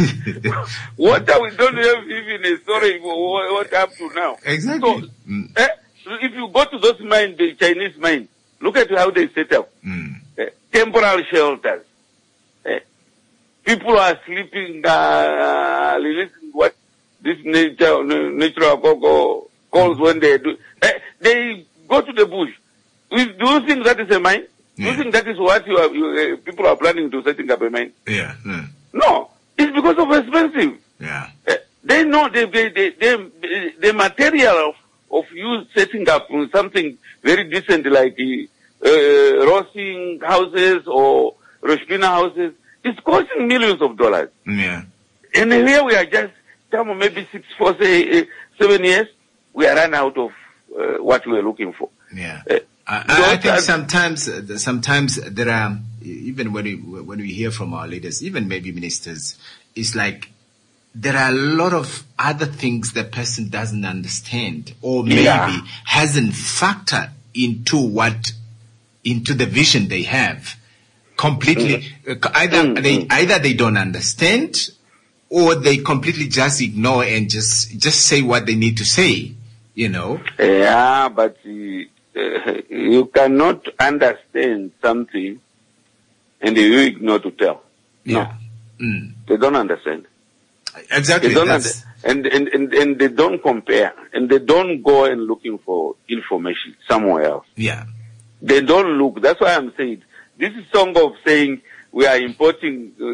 [SPEAKER 9] water we don't have even a story what, what up to now.
[SPEAKER 1] Exactly.
[SPEAKER 9] So,
[SPEAKER 1] mm.
[SPEAKER 9] eh, if you go to those mines, the Chinese mines, look at how they set up.
[SPEAKER 1] Mm.
[SPEAKER 9] Eh, temporary shelters. Eh, people are sleeping, uh, releasing what this nature, natural cocoa calls mm. when they do. Eh, they go to the bush. Do you think that is a mine? Do you
[SPEAKER 1] Yeah.
[SPEAKER 9] think that is what you are, you, uh, people are planning to setting up a mine?
[SPEAKER 1] Yeah. Mm.
[SPEAKER 9] No, it's because of expensive.
[SPEAKER 1] Yeah.
[SPEAKER 9] Uh, they know the the the the, the material of, of you setting up something very decent like uh, roasting houses or Roshpina houses is costing millions of dollars.
[SPEAKER 1] Yeah.
[SPEAKER 9] And here we are just, come on, maybe six, four, say, uh, seven years. we are run out of uh, what we were looking for.
[SPEAKER 1] Yeah.
[SPEAKER 9] Uh,
[SPEAKER 1] I, I think sometimes, uh, sometimes there are, even when we, when we hear from our leaders, even maybe ministers, it's like there are a lot of other things the person doesn't understand or maybe
[SPEAKER 9] Yeah.
[SPEAKER 1] hasn't factored into what, into the vision they have completely.
[SPEAKER 9] Mm.
[SPEAKER 1] Uh, Either
[SPEAKER 9] Mm,
[SPEAKER 1] they,
[SPEAKER 9] mm.
[SPEAKER 1] either they don't understand or they completely just ignore and just, just say what they need to say, you know?
[SPEAKER 9] Yeah, but uh, you cannot understand something and you ignore to tell.
[SPEAKER 1] Yeah.
[SPEAKER 9] No,
[SPEAKER 1] Mm.
[SPEAKER 9] they don't understand.
[SPEAKER 1] Exactly.
[SPEAKER 9] They don't
[SPEAKER 1] that's-
[SPEAKER 9] under, and, and, and, and they don't compare, and they don't go and looking for information somewhere else.
[SPEAKER 1] Yeah.
[SPEAKER 9] They don't look. That's why I'm saying this is song of saying we are importing uh,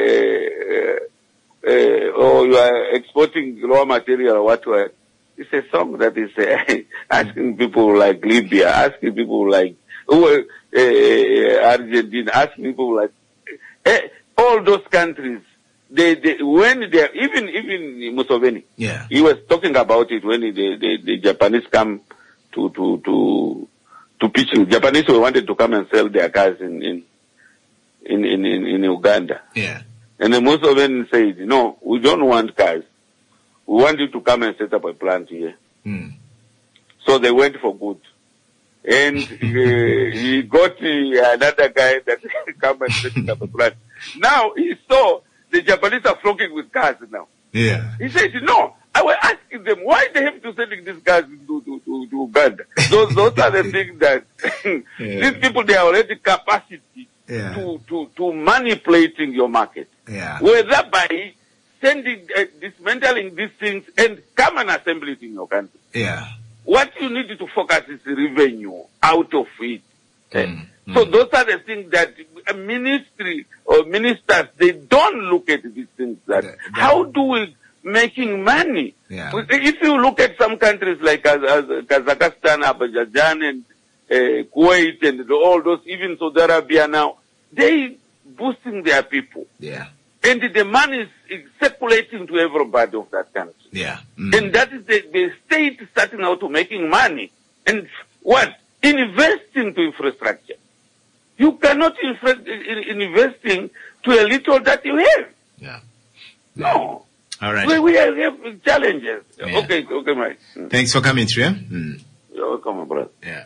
[SPEAKER 9] uh, or you are exporting raw material or whatever. It's a song that is uh, asking people like Libya, asking people like uh, uh, Argentina, asking people like uh, all those countries. They, they, when they, even, even Museveni,
[SPEAKER 1] Yeah.
[SPEAKER 9] he was talking about it when the, the, the Japanese come to, to, to, to pitch. Japanese who wanted to come and sell their cars in, in, in, in, in, in Uganda.
[SPEAKER 1] Yeah.
[SPEAKER 9] And then Museveni said, no, we don't want cars. We want you to come and set up a plant here.
[SPEAKER 1] Mm.
[SPEAKER 9] So they went for good. And uh, he got uh, another guy that come and set up a plant. Now he saw the Japanese are flocking with cars now.
[SPEAKER 1] Yeah.
[SPEAKER 9] He said, no, I was asking them, why they have to send these cars to, to, to, to Uganda? Those, those are the things that
[SPEAKER 1] Yeah.
[SPEAKER 9] these people, they are already capacity
[SPEAKER 1] Yeah.
[SPEAKER 9] to, to, to manipulating your market.
[SPEAKER 1] Yeah.
[SPEAKER 9] Whether by sending, uh, dismantling these things and come and assemble it in your country.
[SPEAKER 1] Yeah.
[SPEAKER 9] What you need to focus is revenue out of it.
[SPEAKER 1] Mm.
[SPEAKER 9] So those are the things that a ministry or ministers, they don't look at these things. That
[SPEAKER 1] That- that-
[SPEAKER 9] how do we making money?
[SPEAKER 1] Yeah.
[SPEAKER 9] If you look at some countries like as, as Kazakhstan, Azerbaijan, and uh, Kuwait, and all those, even Saudi Arabia now, they boosting their people,
[SPEAKER 1] Yeah.
[SPEAKER 9] and the money is, is circulating to everybody of that country.
[SPEAKER 1] Yeah. Mm.
[SPEAKER 9] And that is the, the state starting out to making money. And what? Investing to infrastructure. You cannot invest in investing to a little that you have.
[SPEAKER 1] Yeah.
[SPEAKER 9] No.
[SPEAKER 1] All right.
[SPEAKER 9] We, we have challenges.
[SPEAKER 1] Yeah.
[SPEAKER 9] Okay, okay, Mike. Mm.
[SPEAKER 1] Thanks for coming through. Mm.
[SPEAKER 9] You're welcome, my brother.
[SPEAKER 1] Yeah.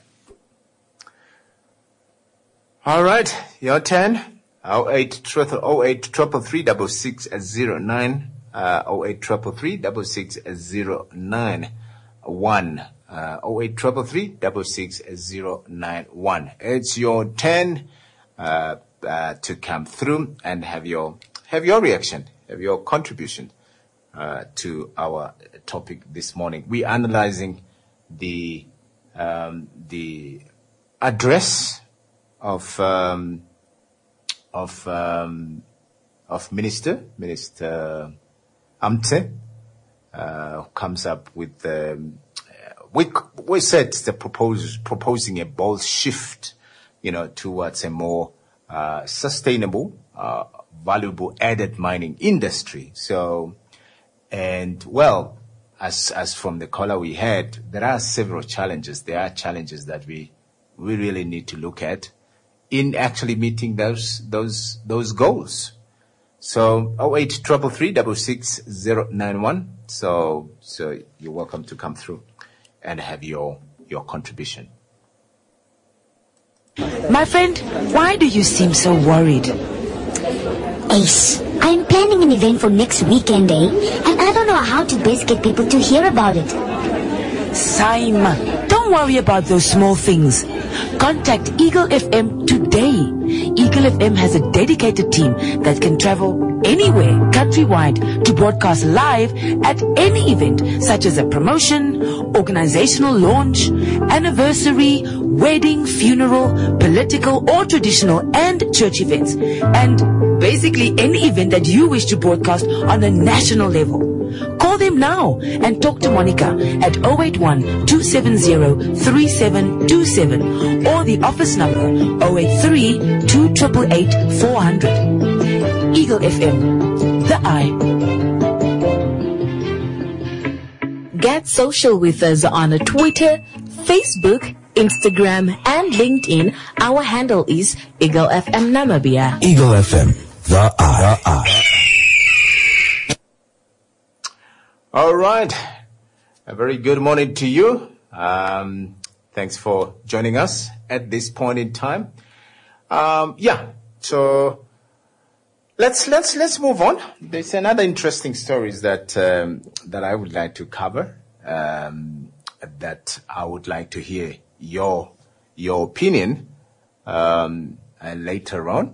[SPEAKER 1] All right. Your turn. oh eight triple oh eight triple three double six zero nine. Uh, oh eight triple three double six zero nine one. Uh, oh eight triple three double six zero nine one. It's your turn, uh, uh, to come through and have your, have your reaction, have your contribution, uh, to our topic this morning. We're analyzing the, um, the address of, um, of, um, of Minister, Minister Amte, uh, comes up with, um, we, we said the propose, proposing a bold shift, you know, towards a more, uh, sustainable, uh, valuable added mining industry. So, and well, as, as from the caller we had, there are several challenges. There are challenges that we, we really need to look at in actually meeting those, those, those goals. So, oh eight triple three double six zero nine one. So, so you're welcome to come through and have your, your contribution.
[SPEAKER 3] My friend, why do you seem so worried?
[SPEAKER 4] Ace, I'm planning an event for next weekend, eh? And I don't know how to best get people to hear about it.
[SPEAKER 3] Simon, don't worry about those small things. Contact Eagle F M today. Eagle F M has a dedicated team that can travel anywhere countrywide to broadcast live at any event, such as a promotion, organizational launch, anniversary, wedding, funeral, political or traditional, and church events. And basically any event that you wish to broadcast on a national level. Call them now and talk to Monica at oh eight one, two seven zero, three seven two seven or the office number oh eight three, two eight eight, four hundred. Eagle F M, the eye.
[SPEAKER 5] Get social with us on Twitter, Facebook, Instagram, and LinkedIn. Our handle is Eagle F M Namibia.
[SPEAKER 6] Eagle F M, the eye. The eye.
[SPEAKER 1] All right. A very good morning to you. Um, thanks for joining us at this point in time. Um, yeah. So let's let's let's move on. There's another interesting stories that um, that I would like to cover. Um, that I would like to hear your your opinion um, uh, later on.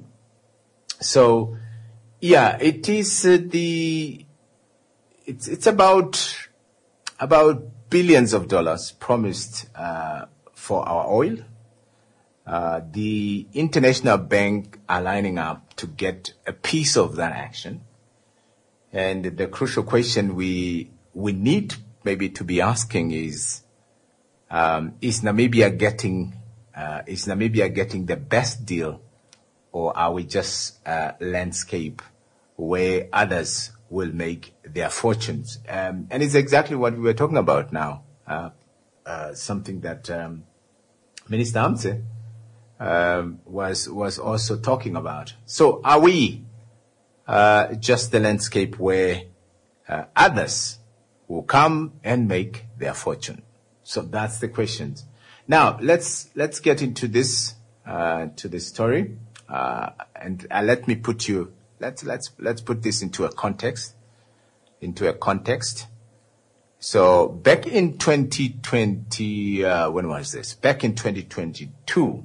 [SPEAKER 1] So yeah, it is uh, the. It's it's about about billions of dollars promised uh, for our oil. Uh, the International Bank are lining up to get a piece of that action, and the crucial question we we need maybe to be asking is: um, Is Namibia getting uh, is Namibia getting the best deal, or are we just a landscape where others will make their fortunes? Um, and it's exactly what we were talking about now, uh, uh, something that um, Minister Amse um, was was also talking about. So are we uh, just the landscape where uh, others will come and make their fortune? So that's the question. Now let's let's get into this uh, to this story, uh, and uh, let me put you. Let's let's let's put this into a context. Into a context. So back in twenty twenty, uh, when was this? Back in twenty twenty-two,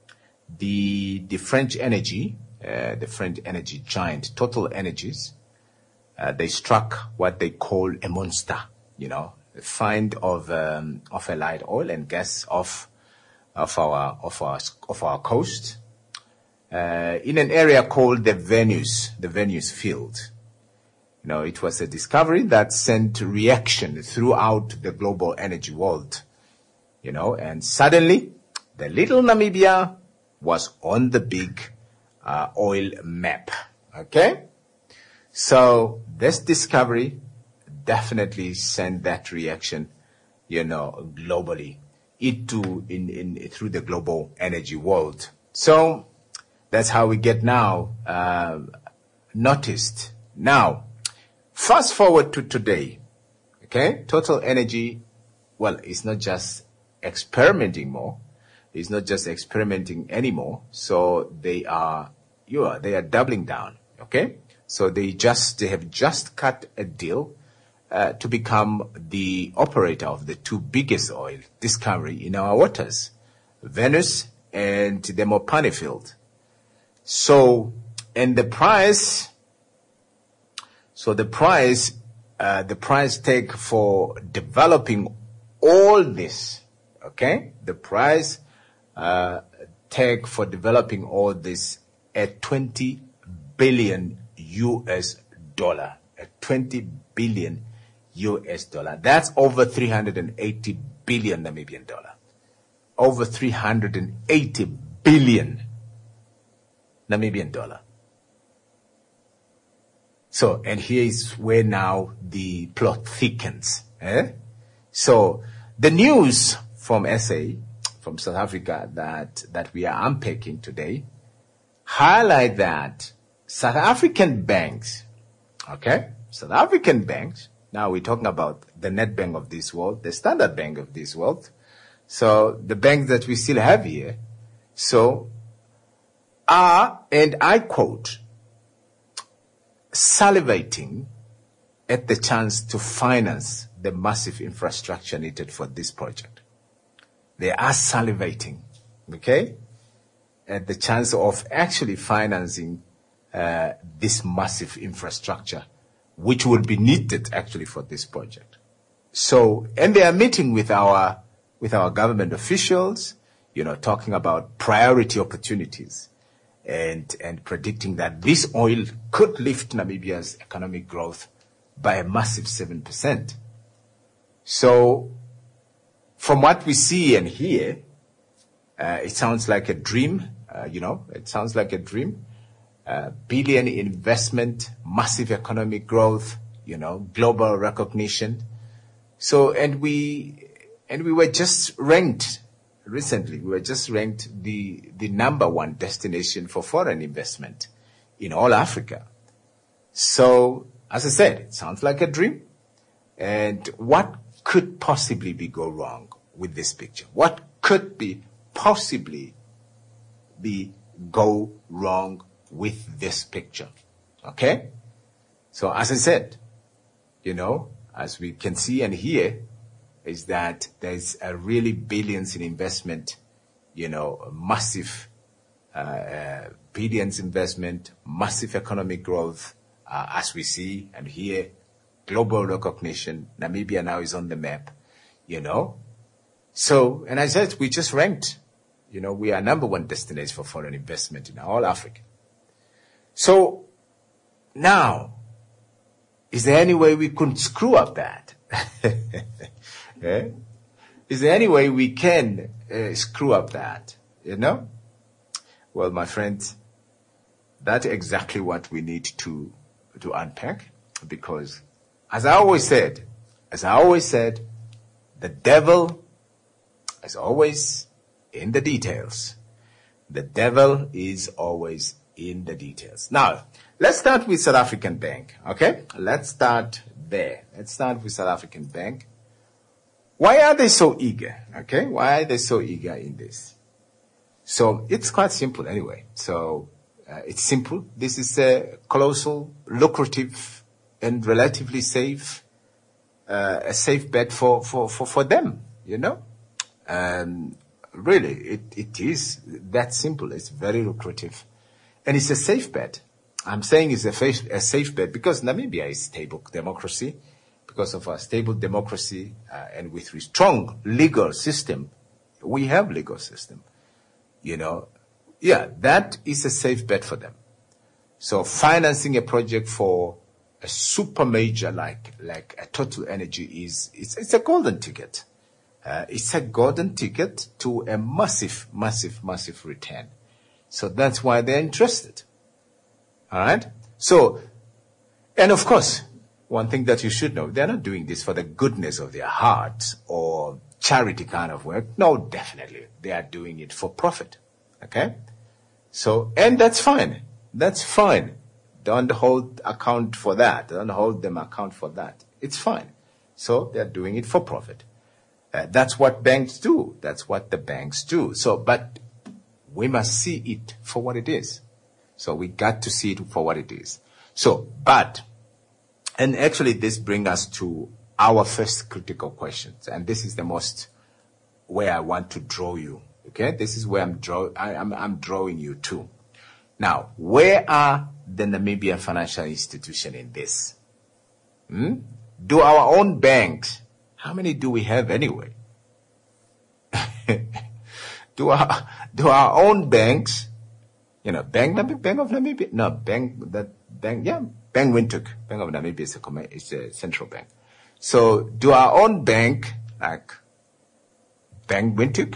[SPEAKER 1] the the French energy, uh, the French energy giant Total Energies, uh, they struck what they call a monster. You know, the find of um, of a light oil and gas off of our of our of our coast. Uh, in an area called the Venus, the Venus field. You know, it was a discovery that sent reaction throughout the global energy world. You know, and suddenly, the little Namibia was on the big uh, oil map. Okay? So, this discovery definitely sent that reaction, you know, globally, into, in, in, through the global energy world. So, that's how we get now uh, noticed. Now, fast forward to today, okay? Total Energy, well, it's not just experimenting more. It's not just experimenting anymore. So they are, you are, they are doubling down, okay? So they just, they have just cut a deal uh, to become the operator of the two biggest oil discovery in our waters, Venus and the Mopane field. So, and the price, so the price, uh, the price tag for developing all this, okay? The price, uh, tag for developing all this at twenty billion U S dollar, at twenty billion U S dollar. That's over three hundred eighty billion Namibian dollar. Over three hundred eighty billion Namibian dollar. So, and here is where now the plot thickens. Eh? So, the news from S A, from South Africa, that, that we are unpacking today, highlight that South African banks, okay, South African banks, now we're talking about the Nedbank of this world, the Standard Bank of this world, so the banks that we still have here, so, are, and I quote, salivating at the chance to finance the massive infrastructure needed for this project. They are salivating, okay, at the chance of actually financing uh, this massive infrastructure, which will be needed actually for this project. So, and they are meeting with our with our government officials, you know, talking about priority opportunities. And, and predicting that this oil could lift Namibia's economic growth by a massive seven percent. So, from what we see and hear, uh, it sounds like a dream, uh, you know, it sounds like a dream. Uh, billion investment, massive economic growth, you know, global recognition. So, and we, and we were just ranked recently, we were just ranked the, the number one destination for foreign investment in all Africa. So, as I said, it sounds like a dream. And what could possibly be go wrong with this picture? What could be possibly be go wrong with this picture? Okay? So as I said, you know, as we can see and hear, is that there's a really billions in investment, you know, massive uh, uh, billions investment, massive economic growth, uh, as we see and hear, global recognition. Namibia now is on the map, you know. So, and as I said, we just ranked, you know, we are number one destination for foreign investment in all Africa. So, now, is there any way we could screw up that? eh? Is there any way we can uh, screw up that, you know? Well, my friends, that's exactly what we need to, to unpack, because as I always said, as I always said, the devil is always in the details. The devil is always in the details. Now, let's start with South African Bank, okay? Let's start there. Let's start with South African Bank. Why are they so eager, okay? Why are they so eager in this? So, it's quite simple anyway. So, uh, it's simple. This is a colossal, lucrative, and relatively safe, uh, a safe bet for, for, for, for them, you know? Um, really, it, it is that simple. It's very lucrative. And it's a safe bet. I'm saying it's a, safe, a safe bet because Namibia is stable democracy, because of our stable democracy, uh, and with a strong legal system. We have legal system, you know? Yeah, that is a safe bet for them. So financing a project for a super major like, like a Total Energy is, it's, it's a golden ticket. Uh, it's a golden ticket to a massive, massive, massive return. So that's why they're interested. All right. So, and of course, one thing that you should know, they're not doing this for the goodness of their hearts or charity kind of work. No, definitely. They are doing it for profit. Okay. So, and that's fine. That's fine. Don't hold account for that. Don't hold them account for that. It's fine. So they're doing it for profit. Uh, that's what banks do. That's what the banks do. So, but we must see it for what it is. So we got to see it for what it is. So, but, and actually this brings us to our first critical questions. And this is the most where I want to draw you. Okay. This is where I'm draw, I, I'm, I'm drawing you to. Now, where are the Namibian financial institutions in this? Hmm? Do our own banks, how many do we have anyway? do our do our own banks, you know, Bank Bank of Namibia, no, Bank that Bank, yeah, Bank Windhoek, Bank of Namibia is a is a central bank. So, do our own bank like Bank Windhoek,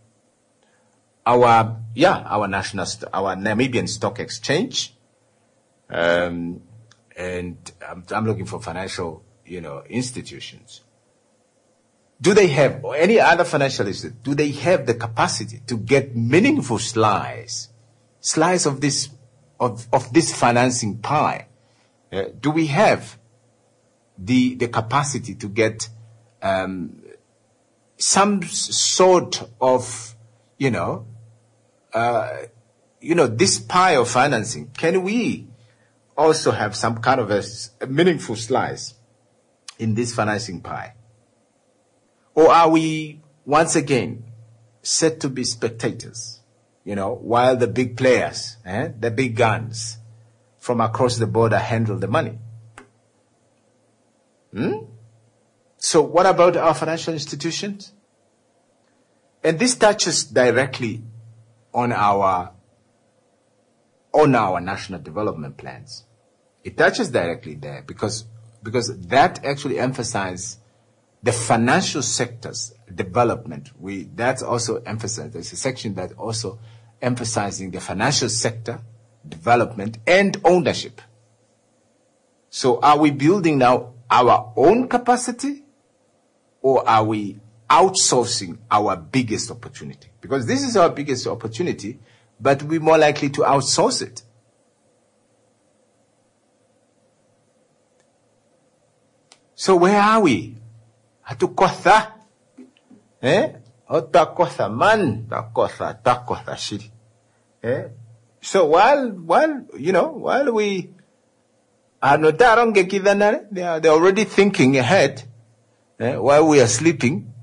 [SPEAKER 1] our yeah, our national, our Namibian Stock Exchange, um, and I'm, I'm looking for financial, you know, institutions. Do they have, or any other financial institution, do they have the capacity to get meaningful slice, slice of this, of, of this financing pie? Uh, do we have the, the capacity to get, um, some sort of, you know, uh, you know, this pie of financing? Can we also have some kind of a, a meaningful slice in this financing pie? Or are we, once again, set to be spectators, you know, while the big players, eh, the big guns from across the border handle the money? Hmm? So what about our financial institutions? And this touches directly on our, on our national development plans. It touches directly there because, because that actually emphasizes the financial sector's development. We, that's also emphasized. There's a section that also emphasizing the financial sector development and ownership. So are we building now our own capacity or are we outsourcing our biggest opportunity? Because this is our biggest opportunity, but we're more likely to outsource it. So where are we? Hatukotha. Eh? Otakotha man. Takotha. Takotha shiri. Eh? So while, while, you know, while we are not they are, they're already thinking ahead, eh, while we are sleeping.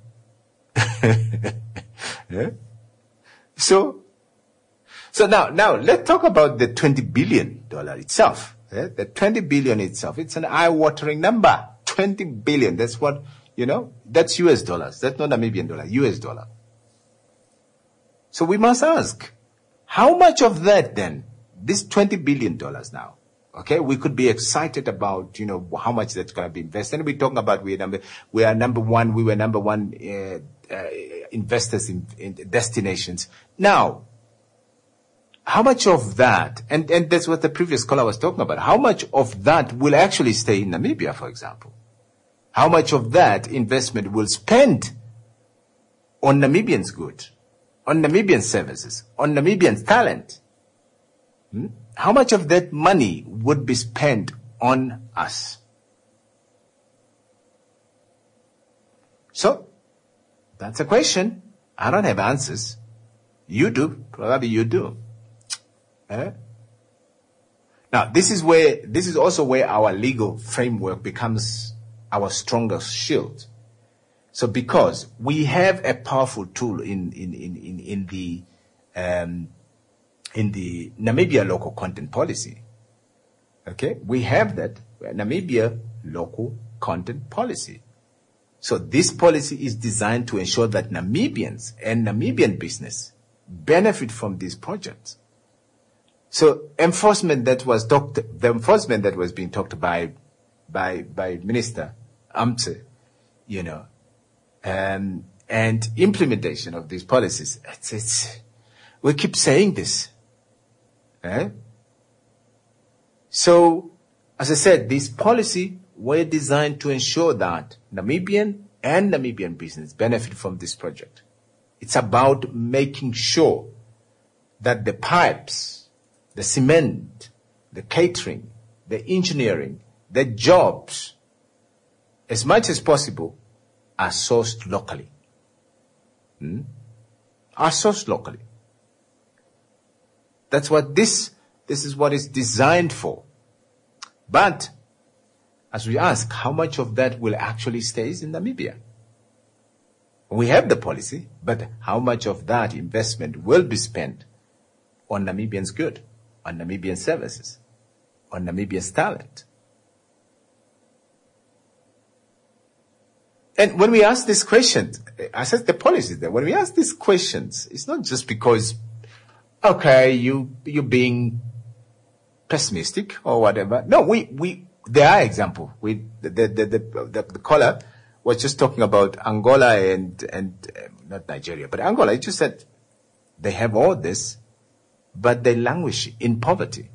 [SPEAKER 1] eh? So, so now, now let's talk about the twenty billion dollars itself. Eh? The twenty billion itself. It's an eye-watering number. twenty billion. That's what, you know, that's U S dollars. That's not Namibian dollar, U S dollar. So we must ask, how much of that then, this twenty billion dollars now, okay, we could be excited about, you know, how much that's going to be invested. And we're talking about we are number, we are number one, we were number one uh, uh, investors in, in destinations. Now, how much of that, and, and that's what the previous caller was talking about, how much of that will actually stay in Namibia, for example? How much of that investment will spend on Namibians' goods, on Namibian services, on Namibian talent? Hmm? How much of that money would be spent on us? So, that's a question. I don't have answers. You do. Probably you do. Eh? Now, this is where, this is also where our legal framework becomes our strongest shield. So because we have a powerful tool in, in, in, in, in the, um, in the Namibia local content policy. Okay. We have that Namibia local content policy. So this policy is designed to ensure that Namibians and Namibian business benefit from these projects. So enforcement that was talked, the enforcement that was being talked by, by, by Minister Amte, you know, um, and implementation of these policies. It's, it's, we keep saying this. Eh? So, as I said, these policy were designed to ensure that Namibian and Namibian business benefit from this project. It's about making sure that the pipes, the cement, the catering, the engineering, the jobs, as much as possible, are sourced locally. Hmm? Are sourced locally. That's what this, this is what it's designed for. But, as we ask, how much of that will actually stay in Namibia? We have the policy, but how much of that investment will be spent on Namibians' good, on Namibian services, on Namibians' talent? And when we ask these questions, I said the policy there, when we ask these questions, it's not just because, okay, you, you're being pessimistic or whatever. No, we, we, there are examples. We, the, the, the, the, the caller was just talking about Angola and, and, uh, not Nigeria, but Angola. He just said they have all this, but they languish in poverty.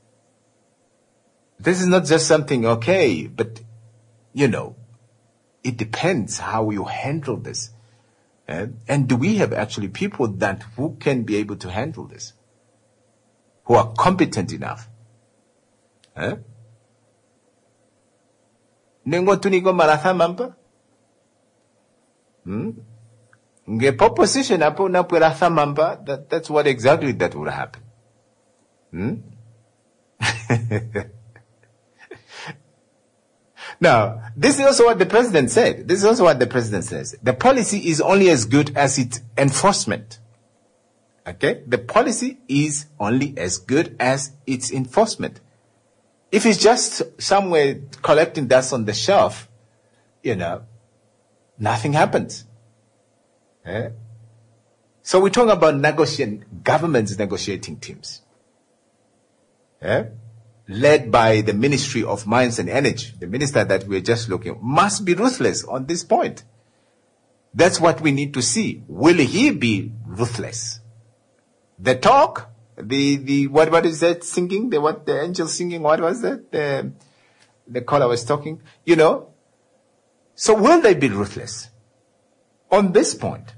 [SPEAKER 1] This is not just something, okay, but, you know, it depends how you handle this. Uh, and do we have actually people that who can be able to handle this? Who are competent enough? Huh? Nengo tunigo maratha mampa? Hmm? Nge proposition apo na puratha mampa, that, that's what exactly that would happen. Hmm? Now, this is also what the president said. This is also what the president says. The policy is only as good as its enforcement. Okay? The policy is only as good as its enforcement. If it's just somewhere collecting dust on the shelf, you know, nothing happens. Eh? So we're talking about negotiating, government's negotiating teams. Eh? Led by the Ministry of Mines and Energy, the minister that we're just looking at, must be ruthless on this point. That's what we need to see. Will he be ruthless? The talk, the, the, what, what is that singing? The, what, the angel singing, what was that? The, the caller was talking, you know. So will they be ruthless? on this point.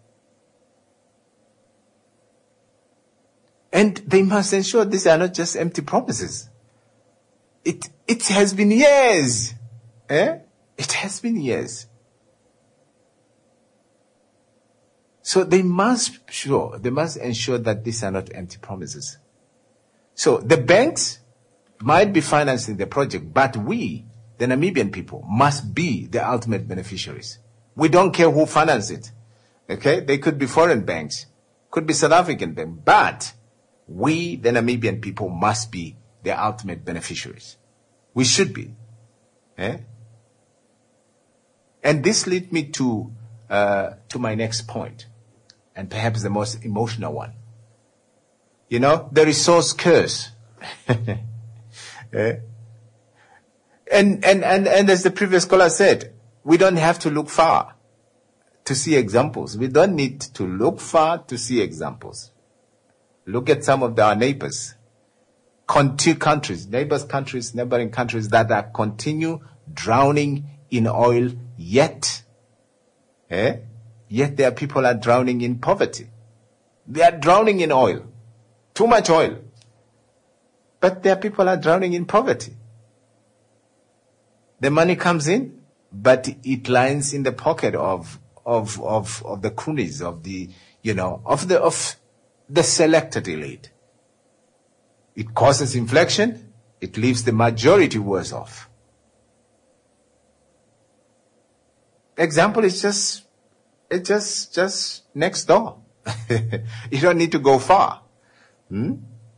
[SPEAKER 1] And they must ensure these are not just empty promises. It, it has been years. Eh? It has been years. So they must sure, they must ensure that these are not empty promises. So the banks might be financing the project, but we, the Namibian people, must be the ultimate beneficiaries. We don't care who finances it. Okay? They could be foreign banks, could be South African banks, but we, the Namibian people, must be the ultimate beneficiaries. We should be. Eh? And this leads me to, uh, to my next point, and perhaps the most emotional one. You know, the resource curse. eh? And, and, and, and as the previous caller said, we don't have to look far to see examples. We don't need to look far to see examples. Look at some of our neighbors, Conti- countries, neighbors countries, neighboring countries that are continue drowning in oil, yet, eh? Yet their people are drowning in poverty. They are drowning in oil, too much oil, but their people are drowning in poverty. The money comes in, but it lands in the pocket of of of of the cronies, of the you know of the of the selected elite. It causes inflation. It leaves the majority worse off. Example is just it's just just next door. You don't need to go far. Hmm?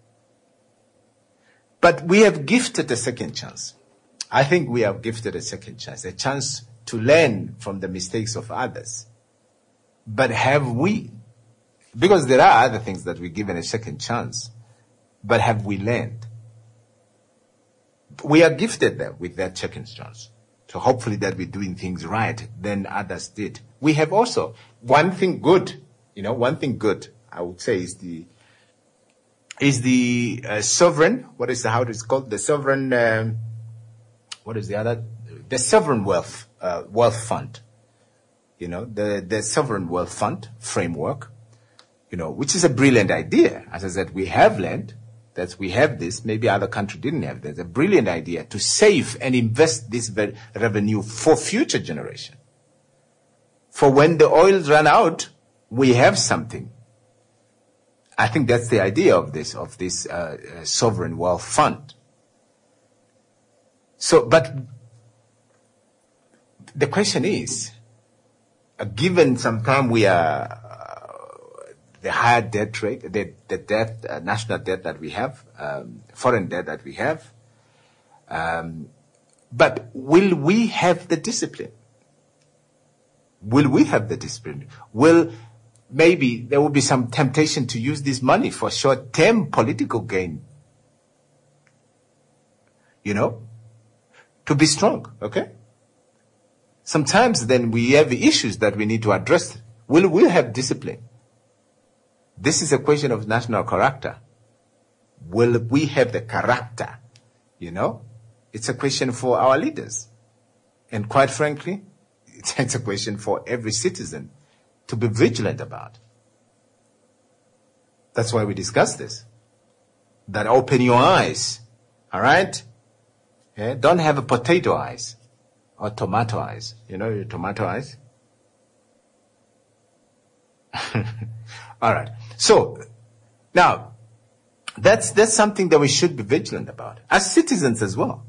[SPEAKER 1] But we have gifted a second chance. I think we have gifted a second chance, a chance to learn from the mistakes of others. But have we? Because there are other things that we're given a second chance. But have we learned? We are gifted them with that second chance. So hopefully that we're doing things right than others did. We have also, one thing good, you know, one thing good, I would say is the, is the uh, sovereign, what is the, how it is called? The sovereign, um, what is the other? The sovereign wealth, uh, wealth fund. You know, the, the sovereign wealth fund framework, you know, which is a brilliant idea. As I said, we have learned that we have this. Maybe other countries didn't have this. A brilliant idea to save and invest this revenue for future generation. For when the oils run out, we have something. I think that's the idea of this, of this uh, uh, sovereign wealth fund. So, but the question is, uh, given some time we are the higher debt rate, the, the debt, uh, national debt that we have, um, foreign debt that we have. Um, but will we have the discipline? Will we have the discipline? Will maybe there will be some temptation to use this money for short-term political gain? You know, to be strong, okay? Sometimes then we have the issues that we need to address. Will we have discipline? This is a question of national character. Will we have the character? You know, it's a question for our leaders. And quite frankly, it's a question for every citizen to be vigilant about. That's why we discuss this. That open your eyes. All right? Yeah? Don't have a potato eyes or tomato eyes. You know your tomato eyes? All right. So, now, that's, that's something that we should be vigilant about, as citizens as well.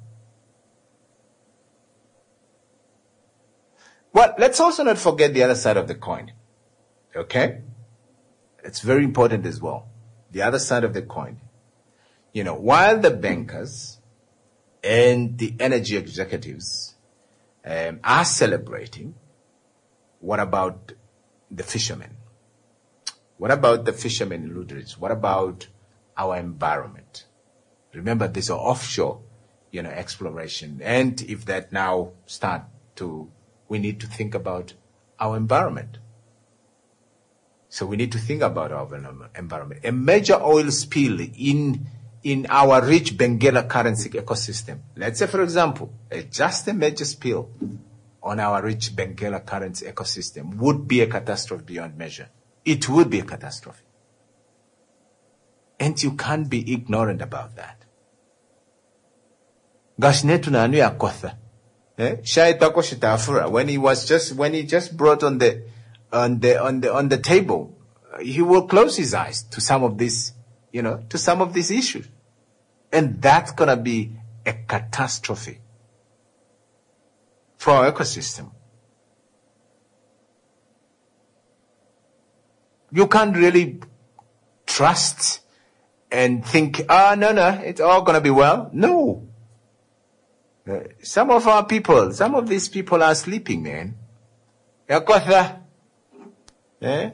[SPEAKER 1] Well, let's also not forget the other side of the coin. Okay? It's very important as well. The other side of the coin. You know, while the bankers and the energy executives um, are celebrating, what about the fishermen? What about the fishermen in Lüderitz? What about our environment? Remember, these are offshore, you know, exploration. And if that now start to, we need to think about our environment. So we need to think about our environment. A major oil spill in, in our rich Benguela currency ecosystem. Let's say, for example, a, just a major spill on our rich Benguela currency ecosystem would be a catastrophe beyond measure. It would be a catastrophe. And you can't be ignorant about that. Gashnetu na anu ya kotha. Eh? Shaitako shitafura. When he was just, when he just brought on the, on the, on the, on the table, he will close his eyes to some of these, you know, to some of these issues. And that's gonna be a catastrophe for our ecosystem. You can't really trust and think, ah, oh, no, no, it's all gonna be well. No. Uh, some of our people, some of these people are sleeping, man. Yakotha. Eh?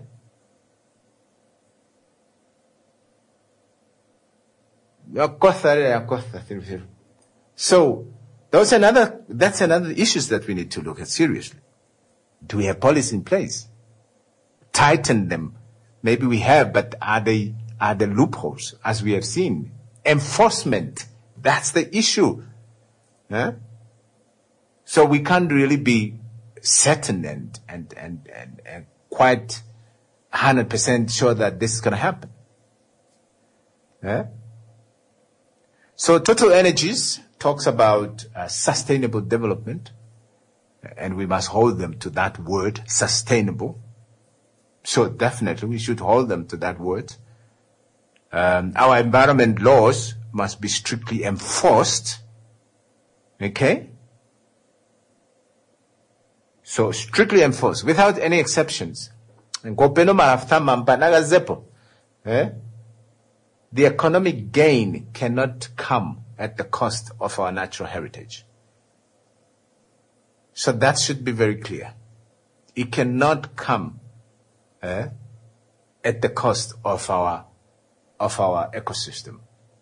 [SPEAKER 1] So, those another, that's another issues that we need to look at seriously. Do we have policy in place? Tighten them. Maybe we have, but are they, are the loopholes, as we have seen? Enforcement. That's the issue. Huh? So we can't really be certain and, and, and, and, and quite one hundred percent sure that this is going to happen. Huh? So Total Energies talks about uh, sustainable development, and we must hold them to that word, sustainable. So definitely we should hold them to that word. Um, our environment laws must be strictly enforced. Okay? So strictly enforced, without any exceptions. Eh? The economic gain cannot come at the cost of our natural heritage. So that should be very clear. It cannot come eh, at the cost of our of our ecosystem.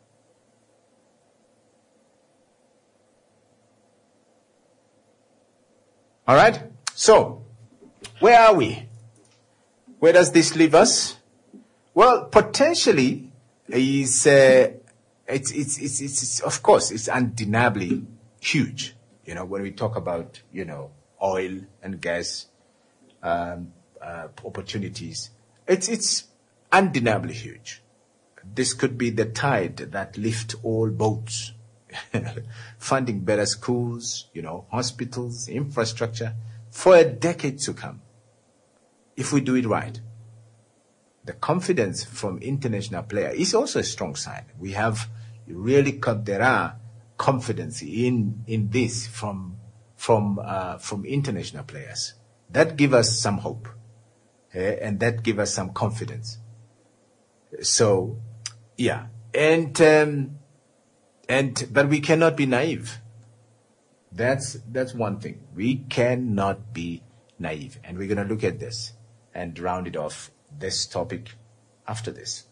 [SPEAKER 1] All right? So, where are we? Where does this leave us? Well, potentially, is uh, it's, it's it's it's it's of course it's undeniably huge. You know, when we talk about you know oil and gas um, uh, opportunities, it's it's undeniably huge. This could be the tide that lifts all boats, funding better schools, you know, hospitals, infrastructure for a decade to come, if we do it right. The confidence from international players is also a strong sign. We have really got, there are confidence in, in this from, from, uh, from international players. That give us some hope, eh? And that give us some confidence. So, yeah. And, um, and, but we cannot be naive. That's, that's one thing. We cannot be naive. And we're going to look at this and round it off, this topic, after this.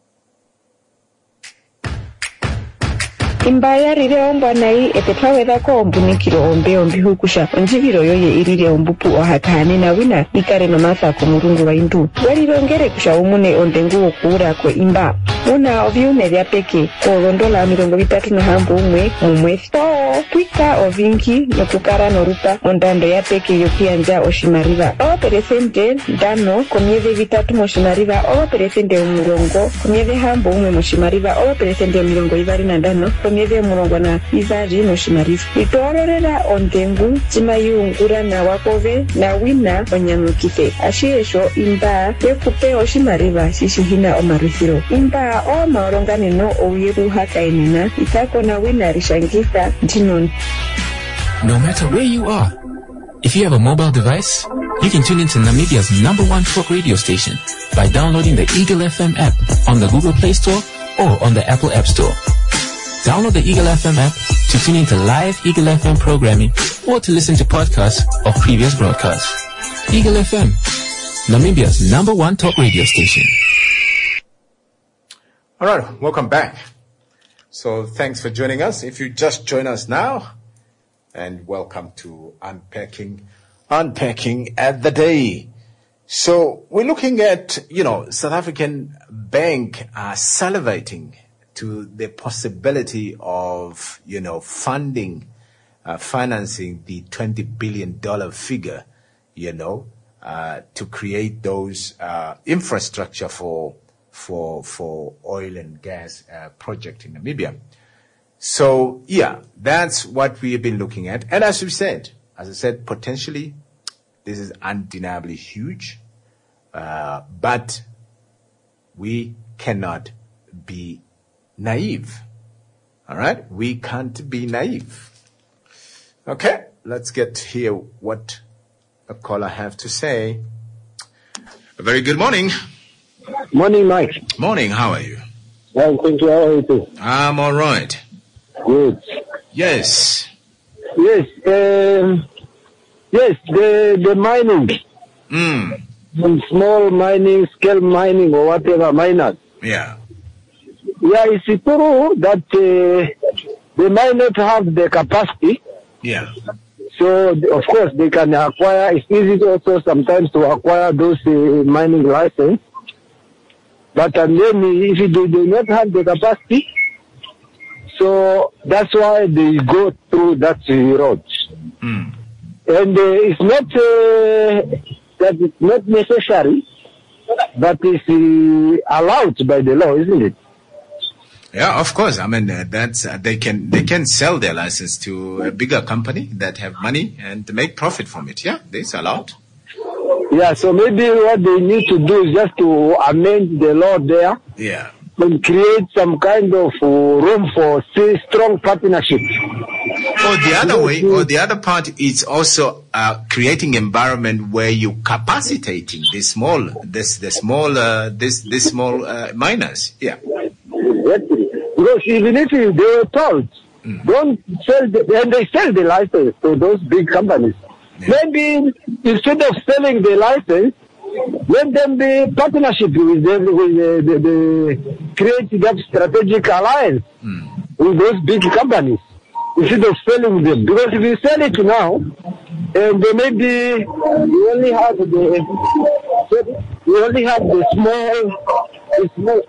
[SPEAKER 10] Imbaya rire omba nai epetaweza ko ombunikiro ombe ombi hukusha onjiviro yoye irire ombupu ohakane na wina ikare no masa ko murungu wa indu walirongere kusha umune ondengu okura ko imba una oviune vya peke ko rondola mirongo vitatu na hambo umwe mumwezi to twika ovinki no kukara no rupa ondando ya peke yokianja oshimariva o peresente dano komieve vitatu moshimariva o peresente umurongo komieve hambo umwe moshimariva o peresente mirongo ivari na dano komieve murongo na ivari moshimariva itororera ondengu chimayungura na wakove na wina onyamukite ashiesho imba yekupe oshimariva shishihina omarifiro imba o maorongane no oyeru hakainina itako na wina rishangisa jinon.
[SPEAKER 2] No matter where you are, if you have a mobile device, you can tune into Namibia's number one folk radio station by downloading the Eagle F M app on the Google Play Store or on the Apple App Store. Download the Eagle F M app to tune into live Eagle F M programming or to listen to podcasts of previous broadcasts. Eagle F M, Namibia's number one talk radio station.
[SPEAKER 1] All right, welcome back. So thanks for joining us. If you just join us now, and welcome to Unpacking, Unpacking at the Day. So we're looking at, you know, South African Bank are salivating to the possibility of, you know, funding uh, financing the twenty billion dollars figure, you know, uh, to create those uh, infrastructure for for for oil and gas uh, project in Namibia. So yeah, that's what we have been looking at. And as we said, as I said, potentially this is undeniably huge, uh, but we cannot be naive. All right, we can't be naive. Okay, let's get to hear what a caller have to say. A very good morning.
[SPEAKER 11] Morning, Mike.
[SPEAKER 1] Morning, how are you?
[SPEAKER 11] Well, thank you. How are you too?
[SPEAKER 1] I'm all right.
[SPEAKER 11] Good.
[SPEAKER 1] Yes.
[SPEAKER 11] Yes. Um, yes. The the mining.
[SPEAKER 1] Mm.
[SPEAKER 11] Small mining, scale mining, or whatever miners.
[SPEAKER 1] Yeah.
[SPEAKER 11] Yeah, it's true that uh, they might not have the capacity.
[SPEAKER 1] Yeah.
[SPEAKER 11] So of course they can acquire. It's easy also sometimes to acquire those uh, mining license. But and then if they do not have the capacity, so that's why they go through that uh, road.
[SPEAKER 1] Mm.
[SPEAKER 11] And uh, it's not uh, that it's not necessary, but it's uh, allowed by the law, isn't it?
[SPEAKER 1] Yeah, of course. I mean, uh, that's uh, they can they can sell their license to a bigger company that have money and make profit from it. Yeah, it's allowed.
[SPEAKER 11] Yeah, so maybe what they need to do is just to amend the law there.
[SPEAKER 1] Yeah.
[SPEAKER 11] And create some kind of uh, room for say, strong partnership.
[SPEAKER 1] Or the other way, or the other part is also uh, creating environment where you capacitating the small, this the small, uh, this this small uh, miners. Yeah.
[SPEAKER 11] Exactly. Because even if they were told, mm. don't sell, the, and they sell the license to those big companies. Yeah. Maybe instead of selling the license, let them be partnership with them, with the, the, the create that strategic alliance mm. with those big companies instead of selling them. Because if you sell it now, and they maybe you only have the you only have the small, the small.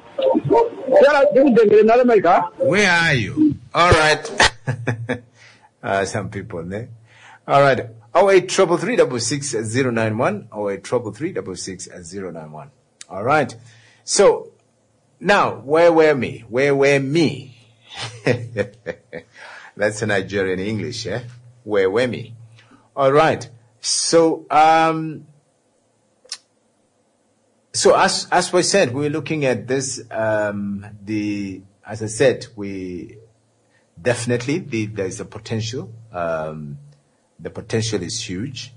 [SPEAKER 1] Where are you? All right. uh, some people there. All right. Oh eight triple three double six zero nine one. Oh eight triple three double six zero nine one. All right. So now, where were me? Where were me? That's a Nigerian English, yeah? Where were me? All right. So, um, so as, as we said, we're looking at this, um, the, as I said, we definitely, the, there's a potential, um, the potential is huge.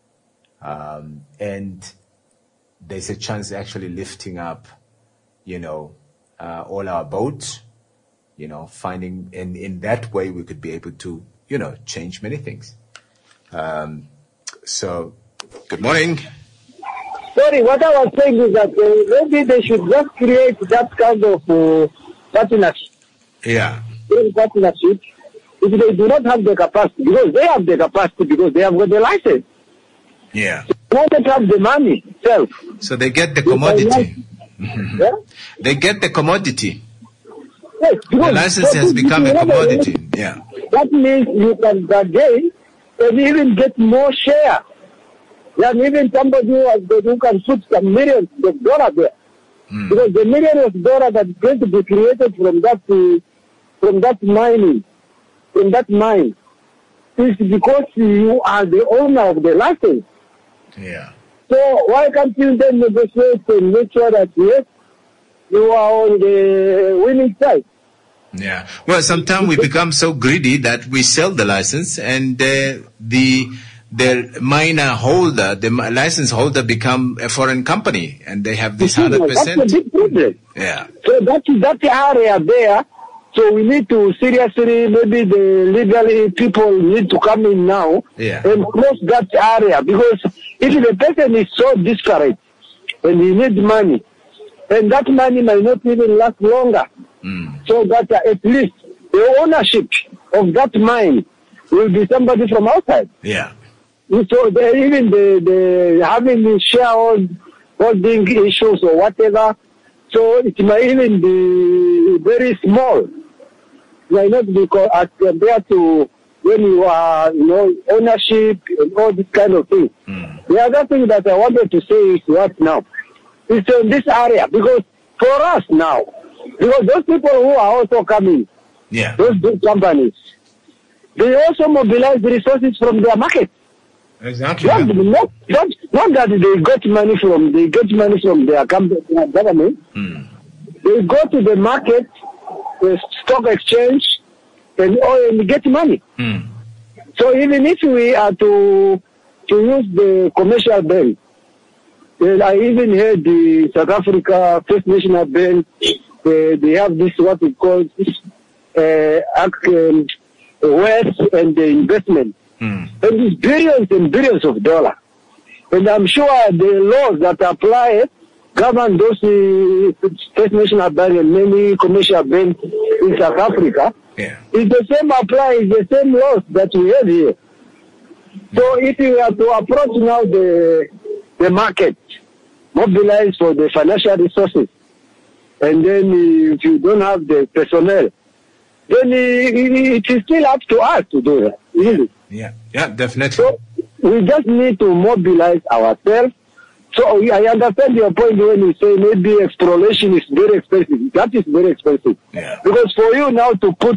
[SPEAKER 1] Um, and there's a chance actually lifting up, you know, uh, all our boats, you know, finding, and in that way we could be able to, you know, change many things. Um, so, good morning.
[SPEAKER 11] Sorry, what I was saying is that uh, maybe they should just create that kind of uh, partnership.
[SPEAKER 1] Yeah.
[SPEAKER 11] Partnership. If they do not have the capacity, because they have the capacity, because they have got the license.
[SPEAKER 1] Yeah.
[SPEAKER 11] They don't have the money itself.
[SPEAKER 1] So they get the commodity. Yeah? They get the commodity.
[SPEAKER 11] Yes,
[SPEAKER 1] the license has become a commodity. Yeah.
[SPEAKER 11] That means you can bargain and even get more share. Yeah, even somebody who, has, who can put some millions of dollars there. Mm. Because the millions of dollars that is going to be created from that uh, from that mining, from that mine, is because you are the owner of the license.
[SPEAKER 1] Yeah.
[SPEAKER 11] So why can't you then negotiate and make sure that yes, you are on the winning side?
[SPEAKER 1] Yeah. Well, sometimes we become so greedy that we sell the license, and uh, the the miner holder, the license holder, become a foreign company, and they have this hundred percent.
[SPEAKER 11] That's a big problem.
[SPEAKER 1] Yeah.
[SPEAKER 11] So that that area there. So we need to seriously, maybe the legal people need to come in now
[SPEAKER 1] yeah.
[SPEAKER 11] and close that area, because if the person is so desperate and he needs money, and that money might not even last longer.
[SPEAKER 1] Mm.
[SPEAKER 11] So that uh, at least the ownership of that mine will be somebody from outside.
[SPEAKER 1] Yeah.
[SPEAKER 11] So the, even the, the having the shareholding issues or whatever, so it might even be very small. It might not be co- as compared to when you are, you know, ownership and all this kind of thing. Mm. The other thing that I wanted to say is what now? It's in this area, because for us now, because those people who are also coming,
[SPEAKER 1] yeah,
[SPEAKER 11] those big companies, they also mobilize the resources from their market.
[SPEAKER 1] Exactly.
[SPEAKER 11] Not, not, not, not that they got money from, they get money from their company, their government. Mm. They go to the market, the stock exchange, and, oh, and get money. Mm. So even if we are to to use the commercial bank, and I even heard the South Africa First National Bank, uh, they have this what we call this uh, um, wealth and the investment, mm. and it's billions and billions of dollars. And I'm sure the laws that apply govern those uh, First National Bank and many commercial banks in South Africa.
[SPEAKER 1] Yeah.
[SPEAKER 11] It's the same apply, it's the same laws that we have here. So if you are to approach now the the market, mobilize for the financial resources, and then if you don't have the personnel, then it is still up to us to do that. Really.
[SPEAKER 1] Yeah, yeah, definitely.
[SPEAKER 11] So we just need to mobilize ourselves. So I understand your point when you say maybe exploration is very expensive. That is very expensive.
[SPEAKER 1] Yeah.
[SPEAKER 11] Because for you now to put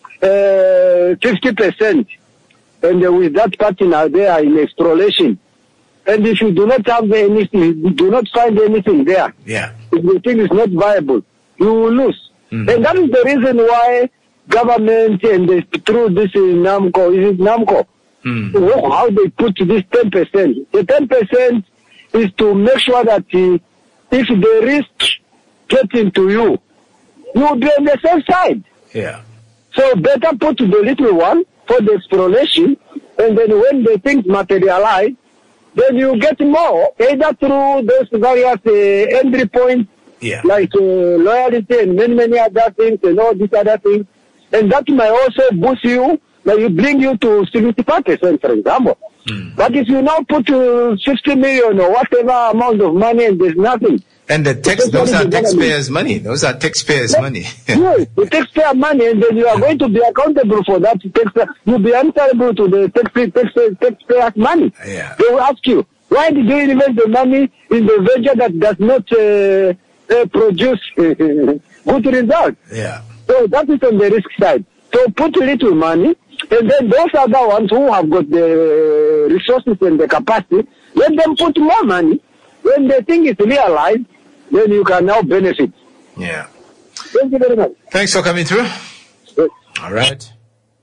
[SPEAKER 11] uh, fifty percent and uh, with that partner there in exploration, and if you do not have anything, you do not find anything there,
[SPEAKER 1] yeah,
[SPEAKER 11] if the thing is not viable, you will lose. Mm-hmm. And that is the reason why government and uh, through this in NAMCO, is it NAMCO, mm-hmm. how they put this ten percent. The ten percent is to make sure that uh, if the risk getting to you, you will be on the safe side.
[SPEAKER 1] Yeah.
[SPEAKER 11] So better put the little one for the exploration, and then when the things materialize, then you get more, either through those various uh, entry points,
[SPEAKER 1] yeah,
[SPEAKER 11] like uh, loyalty and many, many other things and all these other things. And that might also boost you, like you bring you to seventy-five percent, for example. Mm. But if you now put uh, fifty million or whatever amount of money and there's nothing.
[SPEAKER 1] And the tax, those are taxpayers' money. Those are taxpayers' money.
[SPEAKER 11] Yes, the taxpayer money, and then you are going to be accountable for that taxpayer. You'll be answerable to the taxpayer, taxpayer, taxpayers' money.
[SPEAKER 1] Yeah.
[SPEAKER 11] They will ask you, why did you invest the money in the venture that does not uh, uh, produce good results?
[SPEAKER 1] Yeah.
[SPEAKER 11] So that is on the risk side. So put little money, and then those are the ones who have got the resources and the capacity, let them put more money. When the thing is realized, then you can now benefit.
[SPEAKER 1] Yeah.
[SPEAKER 11] Thank you very much.
[SPEAKER 1] Thanks for coming through.
[SPEAKER 11] Yes.
[SPEAKER 1] All right.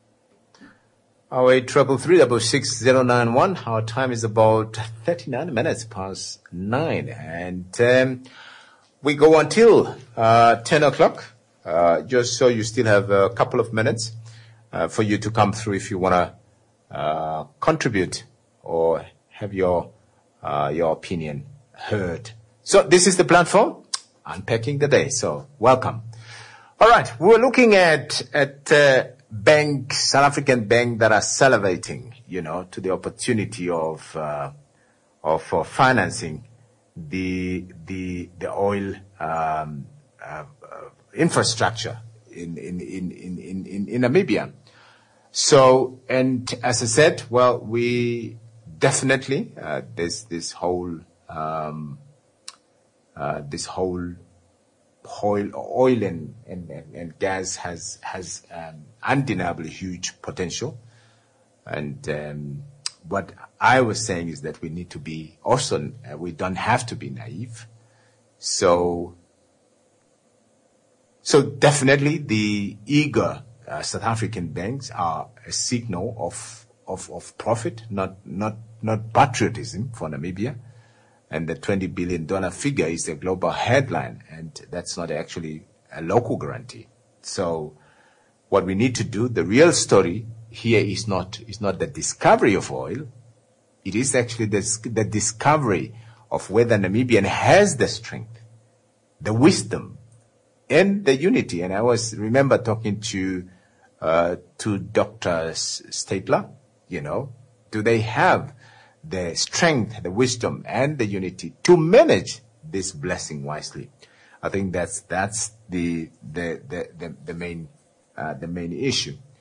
[SPEAKER 1] Our eight triple three double six zero nine one. Our time is about thirty-nine minutes past nine, and um, we go until uh, ten o'clock. Uh, just so you still have a couple of minutes uh, for you to come through if you want to uh, contribute or have your uh, your opinion heard. So this is the platform, Unpacking the Day. So welcome. All right, we're looking at at uh, banks, South African banks that are salivating, you know, to the opportunity of uh, of uh, financing the the the oil um, uh, uh, infrastructure in in in in in, in Namibia. So, and as I said, well, we definitely uh, there's this whole um, uh, this whole oil, oil and, and, and gas has has um, undeniably huge potential. And um, what I was saying is that we need to be also, uh, we don't have to be naive. So, so definitely the eager uh, South African banks are a signal of of of profit, not not not patriotism for Namibia. And the twenty billion dollars figure is a global headline, and that's not actually a local guarantee. So what we need to do, the real story here is not is not the discovery of oil. It is actually the, the discovery of whether Namibian has the strength, the wisdom, and the unity. And I was remember talking to uh, to Doctor Stapler, you know, do they have the strength, the wisdom, and the unity to manage this blessing wisely? I think that's that's the the the the, the main uh, the main issue.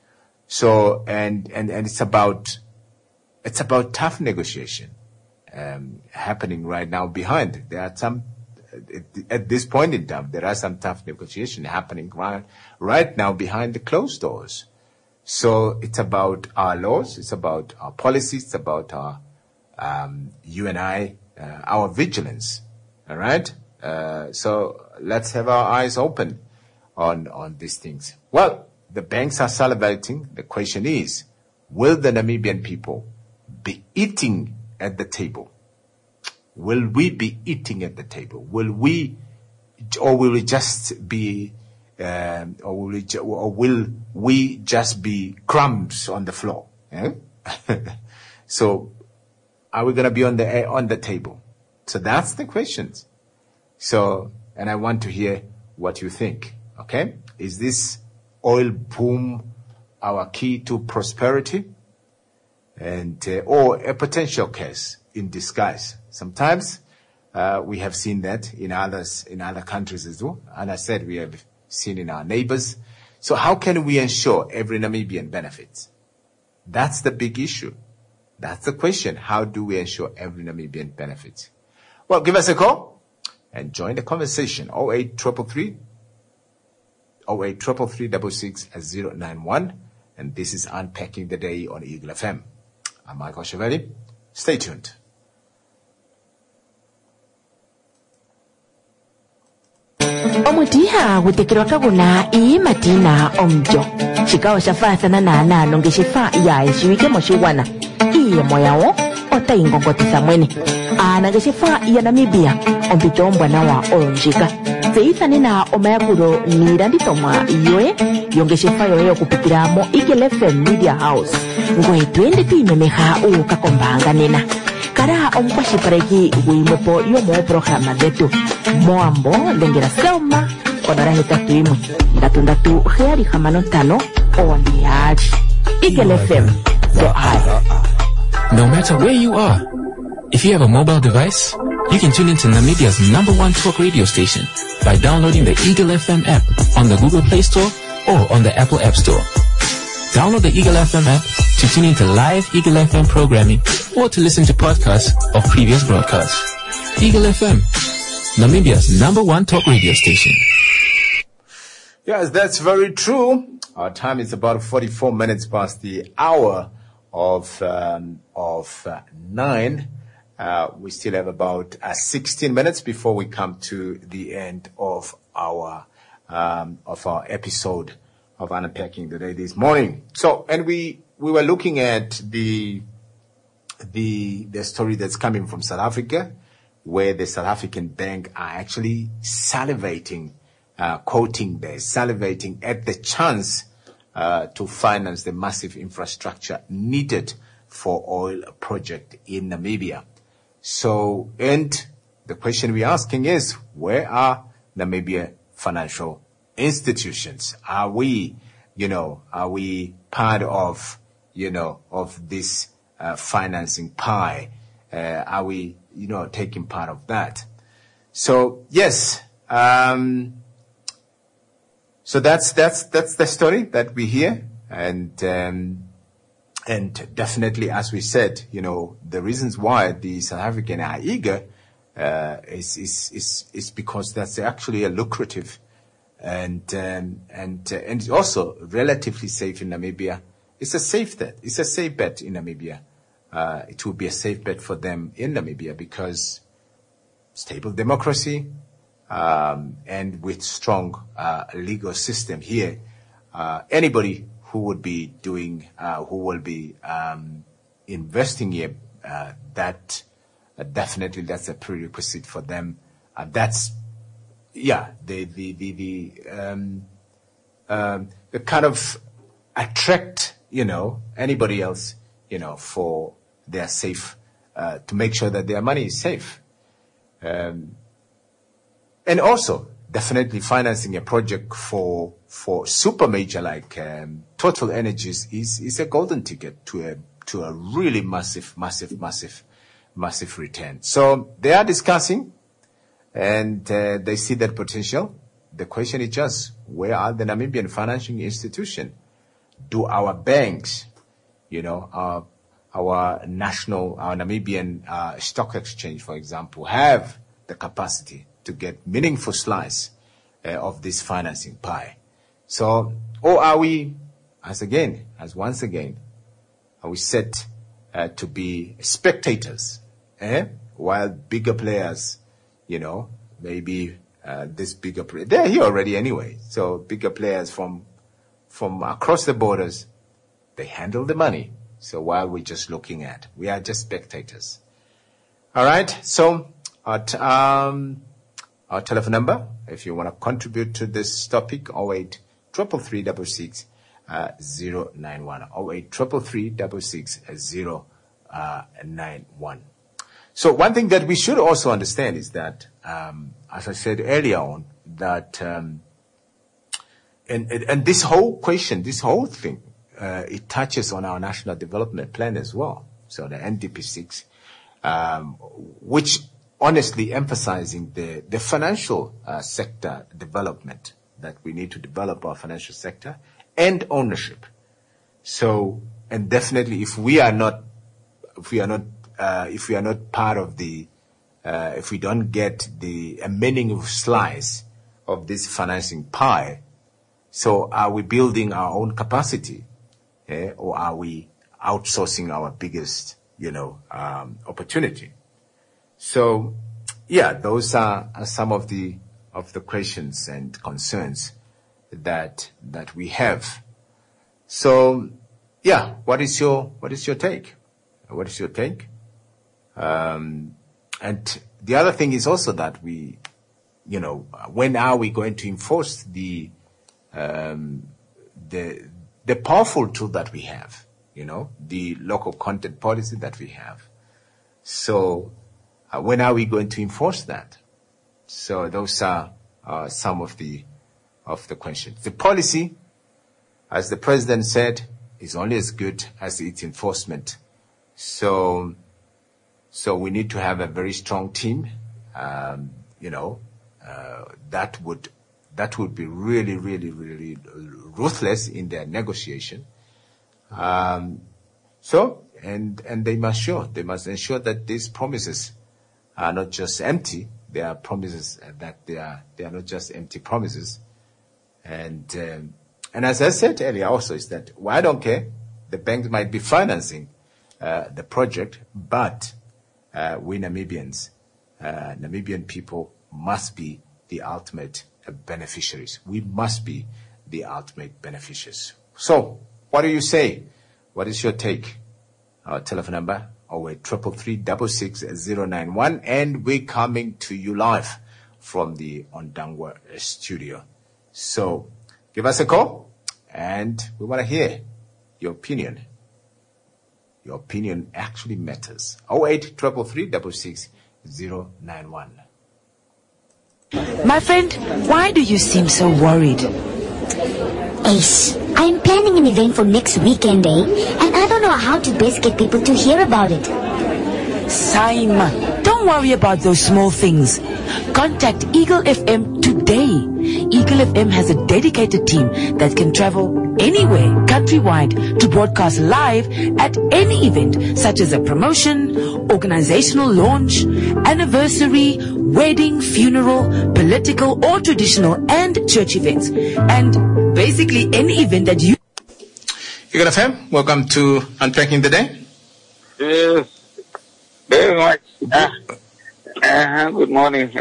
[SPEAKER 1] So, and, and, and it's about, it's about tough negotiation, um, happening right now behind. There are some, at this point in time, there are some tough negotiation happening right, right now behind the closed doors. So it's about our laws, it's about our policies, it's about our, um, you and I, uh, our vigilance. All right. Uh, so let's have our eyes open on, on these things. Well, the banks are salivating. The question is, will the Namibian people be eating at the table? Will we be eating at the table? Will we, or will we just be, um, or will we, ju- or will we just be crumbs on the floor? Eh? So, are we going to be on the on the table? So that's the questions. So, and I want to hear what you think. Okay, is this oil boom our key to prosperity, and uh, or a potential case in disguise? Sometimes uh, we have seen that in others, in other countries as well. And I said we have seen in our neighbors. So how can we ensure every Namibian benefits? That's the big issue. That's the question. How do we ensure every Namibian benefits? Well, give us a call and join the conversation. oh eight three three, oh eight three three, six six zero nine one. And this is Unpacking the Day on Eagle F M. I'm Michael Chevelli. Stay tuned.
[SPEAKER 5] Omutiha gutekirwa kaguna ii matina omjo chikawa shafathana na nano ngeshifa ya ishiwike moshiwana iye moyawo ota ingongotisa mwene ana ngeshifa ya Namibia ompito mbwana wa onjika zeithane na omayakuro niranditomwa yoe yongeshifa yoye okupitira mo Eagle F M Media House ngwe twende tuimemeha ukakombanga nena kara omukwashipareki guimopo yomo programa detu moambo lengera selma onara hetatu imwe ndatu ndatu heari hamano tano ondiari Eagle F M so I.
[SPEAKER 2] No matter where you are, if you have a mobile device, you can tune into Namibia's number one talk radio station by downloading the Eagle F M app on the Google Play Store or on the Apple App Store. Download the Eagle F M app to tune into live Eagle F M programming or to listen to podcasts of previous broadcasts. Eagle F M, Namibia's number one talk radio station.
[SPEAKER 1] Yes, that's very true. Our time is about forty-four minutes past the hour of um, of uh, nine. Uh, we still have about uh, sixteen minutes before we come to the end of our um, of our episode of Unpacking the Day this morning. So, and we we were looking at the the the story that's coming from South Africa, where the South African bank are actually salivating, uh, quoting there, salivating at the chance uh, to finance the massive infrastructure needed for oil project in Namibia. So, and the question we're asking is, where are Namibia financial institutions? Are we, you know, are we part of, you know, of this uh, financing pie? Uh, are we, you know, taking part of that? So, yes, um, so that's, that's, that's the story that we hear. And, um, and definitely, as we said, you know, the reasons why the South African are eager, uh, is, is, is, is because that's actually a lucrative and, um, and, uh, and it's also relatively safe in Namibia. It's a safe bet. It's a safe bet in Namibia. Uh, it will be a safe bet for them in Namibia because stable democracy, um, and with strong, uh, legal system here, uh, anybody who would be doing, uh, who will be, um, investing here, uh, that, uh, definitely that's a prerequisite for them. Uh, that's, yeah, the, the, the, the, um, um, the kind of attract, you know, anybody else, you know, for their safe, uh, to make sure that their money is safe. Um, and also definitely financing a project for, for super major like, um, Total Energies is, is a golden ticket to a, to a really massive, massive, massive, massive return. So they are discussing and, uh, they see that potential. The question is just, where are the Namibian financial institutions? do our banks, you know, our, our national, our Namibian uh, stock exchange, for example, have the capacity to get meaningful slice uh, of this financing pie? So, or are we, as again, as once again, are we set uh, to be spectators, eh? While bigger players, you know, maybe uh, this bigger, play- they're here already anyway. So bigger players from from across the borders, they handle the money. So while we're just looking at, we are just spectators. All right. So our, t- um, our telephone number, if you want to contribute to this topic, oh eight three three three six six uh, zero nine one. oh eight three three three six six zero nine one. So one thing that we should also understand is that, um, as I said earlier on, that um, and, and and this whole question, this whole thing, uh, it touches on our national development plan as well. So the N D P six, um, which honestly emphasizing the the financial uh, sector development, that we need to develop our financial sector and ownership. So, and definitely, if we are not, if we are not. Uh, if we are not part of the, uh, if we don't get the a meaningful slice of this financing pie, so are we building our own capacity, eh? Or are we outsourcing our biggest, you know, um, opportunity? So, yeah, those are, are some of the of the questions and concerns that that we have. So, yeah, what is your what is your take? What is your take? Um, and the other thing is also that we, you know, when are we going to enforce the, um, the, the powerful tool that we have, you know, the local content policy that we have. So, uh, when are we going to enforce that? So those are, uh, some of the, of the questions. The policy, as the president said, is only as good as its enforcement. So, So we need to have a very strong team, um, you know, uh, that would, that would be really, really, really ruthless in their negotiation. Um, so, and, and they must show, they must ensure that these promises are not just empty. They are promises that they are, they are not just empty promises. And, um, and as I said earlier also is that, well, I don't care. The banks might be financing, uh, the project, but Uh, we Namibians, uh, Namibian people must be the ultimate uh, beneficiaries. We must be the ultimate beneficiaries. So, what do you say? What is your take? Our telephone number, oh eight three three three six six zero nine one, and we're coming to you live from the Ondangwa studio. So, give us a call, and we want to hear your opinion. Your opinion actually matters. oh eight three three three six six zero nine one.
[SPEAKER 3] My friend, why do you seem so worried?
[SPEAKER 4] Ace, I'm planning an event for next weekend, eh? And I don't know how to best get people to hear about it.
[SPEAKER 3] Saima, don't worry about those small things. Contact Eagle F M today. Eagle F M has a dedicated team that can travel anywhere countrywide to broadcast live at any event, such as a promotion, organizational launch, anniversary, wedding, funeral, political or traditional and church events, and basically any event that you...
[SPEAKER 1] Eagle F M, welcome to Unpacking the Day.
[SPEAKER 9] Yes, very much. Uh, uh, good morning.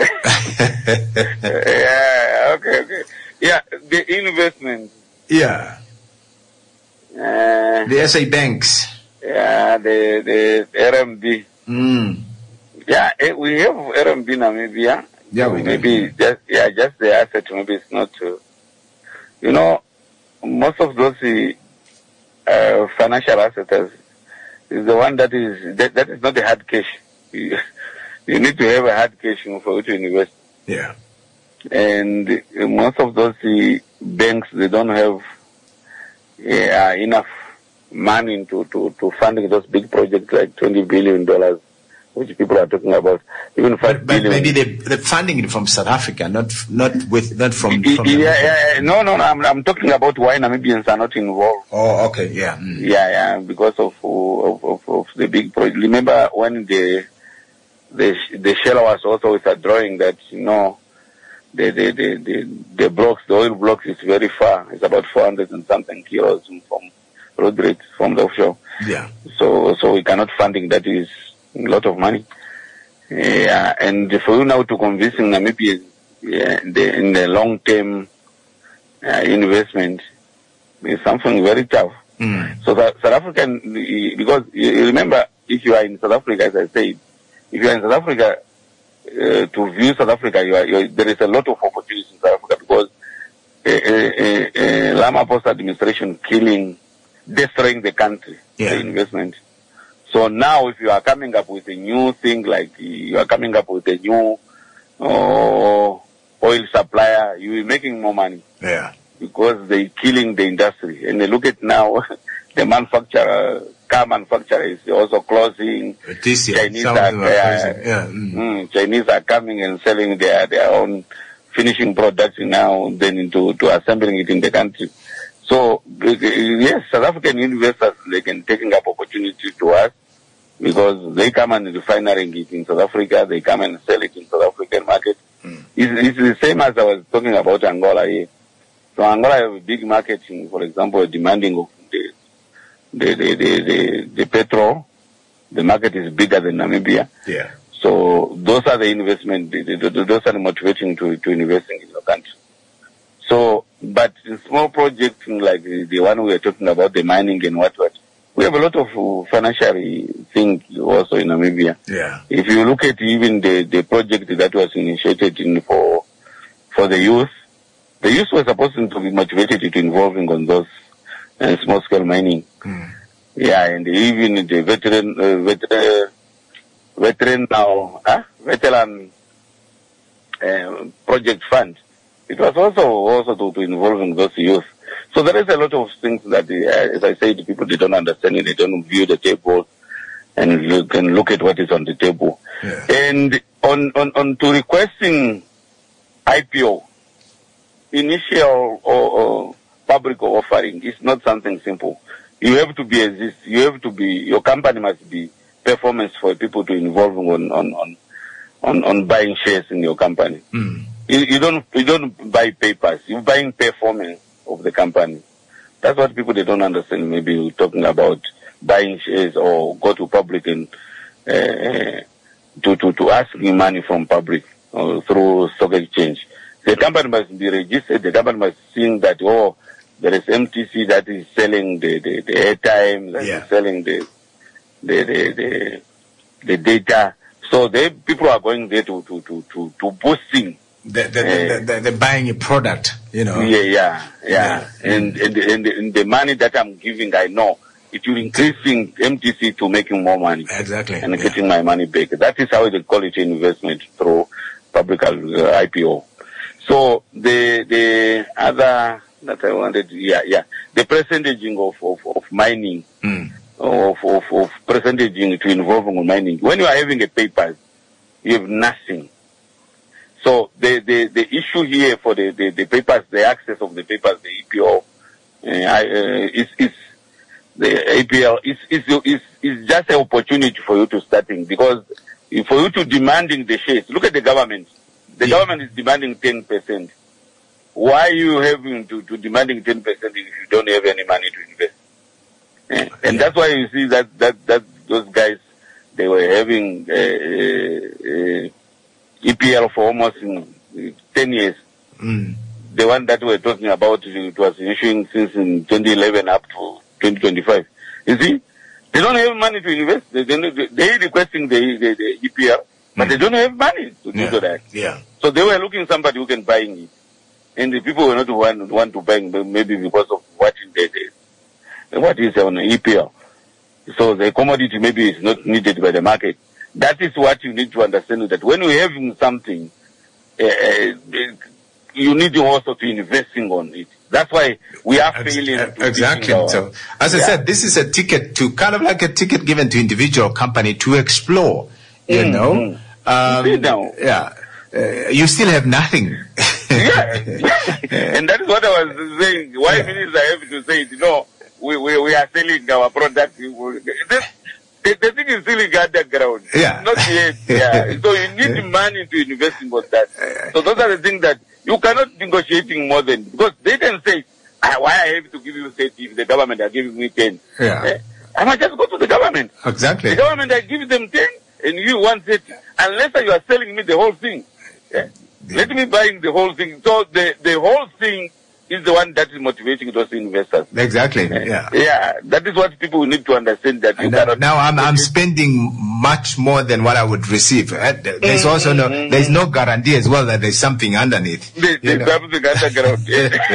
[SPEAKER 9] yeah, okay, okay. Yeah, the investment.
[SPEAKER 1] Yeah.
[SPEAKER 9] Uh,
[SPEAKER 1] the S A banks.
[SPEAKER 9] Yeah, the the R M B.
[SPEAKER 1] Mm.
[SPEAKER 9] Yeah, eh, we have R M B Namibia.
[SPEAKER 1] Yeah, we
[SPEAKER 9] maybe
[SPEAKER 1] do.
[SPEAKER 9] just yeah, just the asset. Maybe it's not. Uh, you know, most of those uh, financial assets is the one that is that, that is not the hard cash. You, you need to have a hard cash for you to invest.
[SPEAKER 1] Yeah.
[SPEAKER 9] And uh, most of those uh, banks, they don't have uh, enough money to, to, to fund those big projects like twenty billion dollars which people are talking about. Even five
[SPEAKER 1] but, but
[SPEAKER 9] billion.
[SPEAKER 1] maybe they, they're funding it from South Africa, not not with not from. from
[SPEAKER 9] yeah, yeah, yeah, no, no, no. I'm, I'm talking about why Namibians are not involved.
[SPEAKER 1] Oh, okay, yeah, mm.
[SPEAKER 9] yeah, yeah, because of of, of, of the big project. Remember when the the the Shell was also with a drawing that you know the the the the, the blocks, the oil blocks is very far. It's about four hundred and something kilos from road rate from the offshore.
[SPEAKER 1] Yeah.
[SPEAKER 9] So so we cannot funding that is a lot of money. Yeah, and for you now to convincing Namibia yeah, the, in the long term uh, investment is something very tough.
[SPEAKER 1] Mm.
[SPEAKER 9] So that South African, because you remember, if you are in South Africa, as I said, if you are in South Africa, uh, to view South Africa, you are, you are, there is a lot of opportunities in South Africa because uh, uh, uh, Lama Post administration killing, destroying the country,
[SPEAKER 1] yeah.
[SPEAKER 9] the investment. So now if you are coming up with a new thing, like you are coming up with a new uh, oil supplier, you will be making more money.
[SPEAKER 1] Yeah.
[SPEAKER 9] Because they're killing the industry. And they look at now, the manufacturer, car manufacturer is also closing.
[SPEAKER 1] This year,
[SPEAKER 9] Chinese
[SPEAKER 1] some
[SPEAKER 9] are,
[SPEAKER 1] of them are closing. Yeah.
[SPEAKER 9] Mm. Mm, Chinese are coming and selling their, their own finishing products now, then into to assembling it in the country. So, yes, South African investors, they can taking up opportunities to us because they come and refining it in South Africa, they come and sell it in South African market.
[SPEAKER 1] Mm.
[SPEAKER 9] It's, it's the same as I was talking about Angola here. So Angola have a big market, in, for example, demanding of the, the, the, the, the, the petrol. The market is bigger than Namibia.
[SPEAKER 1] Yeah.
[SPEAKER 9] So those are the investment, the, the, the, those are the motivating to, to investing in your country. So, but in small projects like the, the one we are talking about, the mining and what what, we have a lot of financial things also in Namibia.
[SPEAKER 1] Yeah.
[SPEAKER 9] If you look at even the, the project that was initiated in for for the youth, the youth were supposed to be motivated to involving on those uh, small scale mining.
[SPEAKER 1] Mm.
[SPEAKER 9] Yeah, and even the veteran uh, veteran veteran now huh? veteran uh, project fund. It was also also to, to involving those youth. So there is a lot of things that, uh, as I said, people they don't understand it. They don't view the table and look and look at what is on the table.
[SPEAKER 1] Yeah.
[SPEAKER 9] And on, on, on to requesting I P O, initial or, or public offering is not something simple. You have to be exist. You have to be. Your company must be performance for people to involve on on on on, on buying shares in your company.
[SPEAKER 1] Mm.
[SPEAKER 9] You, you don't you don't buy papers. You're buying performance of the company. That's what people they don't understand. Maybe you're talking about buying shares or go to public and uh, to to to ask money from public or through stock exchange. The company must be registered. The company must see that oh, there is M T C that is selling the the, the airtime, that
[SPEAKER 1] Yeah.
[SPEAKER 9] is selling the the the the, the data. So they people are going there to to to to, to boosting.
[SPEAKER 1] The, the, the, the, the buying a product, you know.
[SPEAKER 9] Yeah, yeah, yeah.
[SPEAKER 1] Yeah.
[SPEAKER 9] And, and, and, and the money that I'm giving, I know it will increasing M T C to making more money.
[SPEAKER 1] Exactly.
[SPEAKER 9] And
[SPEAKER 1] yeah.
[SPEAKER 9] getting my money back. That is how they call it investment through public uh, I P O. So the the other that I wanted, yeah, yeah, the percentaging of, of, of mining,
[SPEAKER 1] Mm.
[SPEAKER 9] of, of, of percentaging to involving on mining. When you are having a paper, you have nothing. So the, the, the issue here for the, the, the papers, the access of the papers, the E P O, uh, I, uh, is, is the A P L is, is, is, is just an opportunity for you to starting because for you to demanding the shares. Look at the government. The
[SPEAKER 1] Yeah.
[SPEAKER 9] government is demanding ten percent. Why are you having to, to demanding ten percent if you don't have any money to invest? Eh, And
[SPEAKER 1] Yeah.
[SPEAKER 9] that's why you see that, that, that those guys, they were having uh, uh, uh, E P L for almost in, uh, ten years.
[SPEAKER 1] Mm.
[SPEAKER 9] The one that we're talking about, it was issuing since in twenty eleven up to twenty twenty-five. You see, they don't have money to invest. They, they, they're requesting the, the, the E P L, but
[SPEAKER 1] Mm.
[SPEAKER 9] they don't have money to do
[SPEAKER 1] Yeah.
[SPEAKER 9] that.
[SPEAKER 1] Yeah.
[SPEAKER 9] So they were looking somebody who can buy it. And the people were not want, want to buy it, maybe because of what is the, the what is on the E P L. So the commodity maybe is not needed by the market. That is what you need to understand, that when we're having something, uh, uh, you need also to investing on it. That's why we are
[SPEAKER 1] Ex-
[SPEAKER 9] failing.
[SPEAKER 1] uh,
[SPEAKER 9] to
[SPEAKER 1] Exactly.
[SPEAKER 9] teaching our-
[SPEAKER 1] So, as I
[SPEAKER 9] Yeah.
[SPEAKER 1] said, this is a ticket to kind of like a ticket given to individual company to explore you
[SPEAKER 9] Mm,
[SPEAKER 1] know.
[SPEAKER 9] mm.
[SPEAKER 1] Um,
[SPEAKER 9] You see now.
[SPEAKER 1] yeah. Uh, you still have nothing.
[SPEAKER 9] Yeah. And that is what I was saying. Why minister have to say it? No, we, we, we are selling our product. This, the, the thing is still in underground.
[SPEAKER 1] Yeah.
[SPEAKER 9] Not yet. Yeah. So you need money to invest in what that. So those are the things that you cannot negotiating more than, because they can say, ah, why I have to give you thirty if the government are giving me ten?
[SPEAKER 1] Yeah.
[SPEAKER 9] Eh? I might just go to the government.
[SPEAKER 1] Exactly.
[SPEAKER 9] The government I give them ten and you want thirty. Unless you are selling me the whole thing. Eh? Let me buying the whole thing. So the, the whole thing is the one that is motivating those investors.
[SPEAKER 1] Exactly. Yeah.
[SPEAKER 9] Yeah. That is what people need to understand, that you
[SPEAKER 1] And, uh,
[SPEAKER 9] cannot.
[SPEAKER 1] now I'm I'm spending much more than what I would receive. Uh, There's also no there's no guarantee as well that there's something underneath.
[SPEAKER 9] They, they something underground.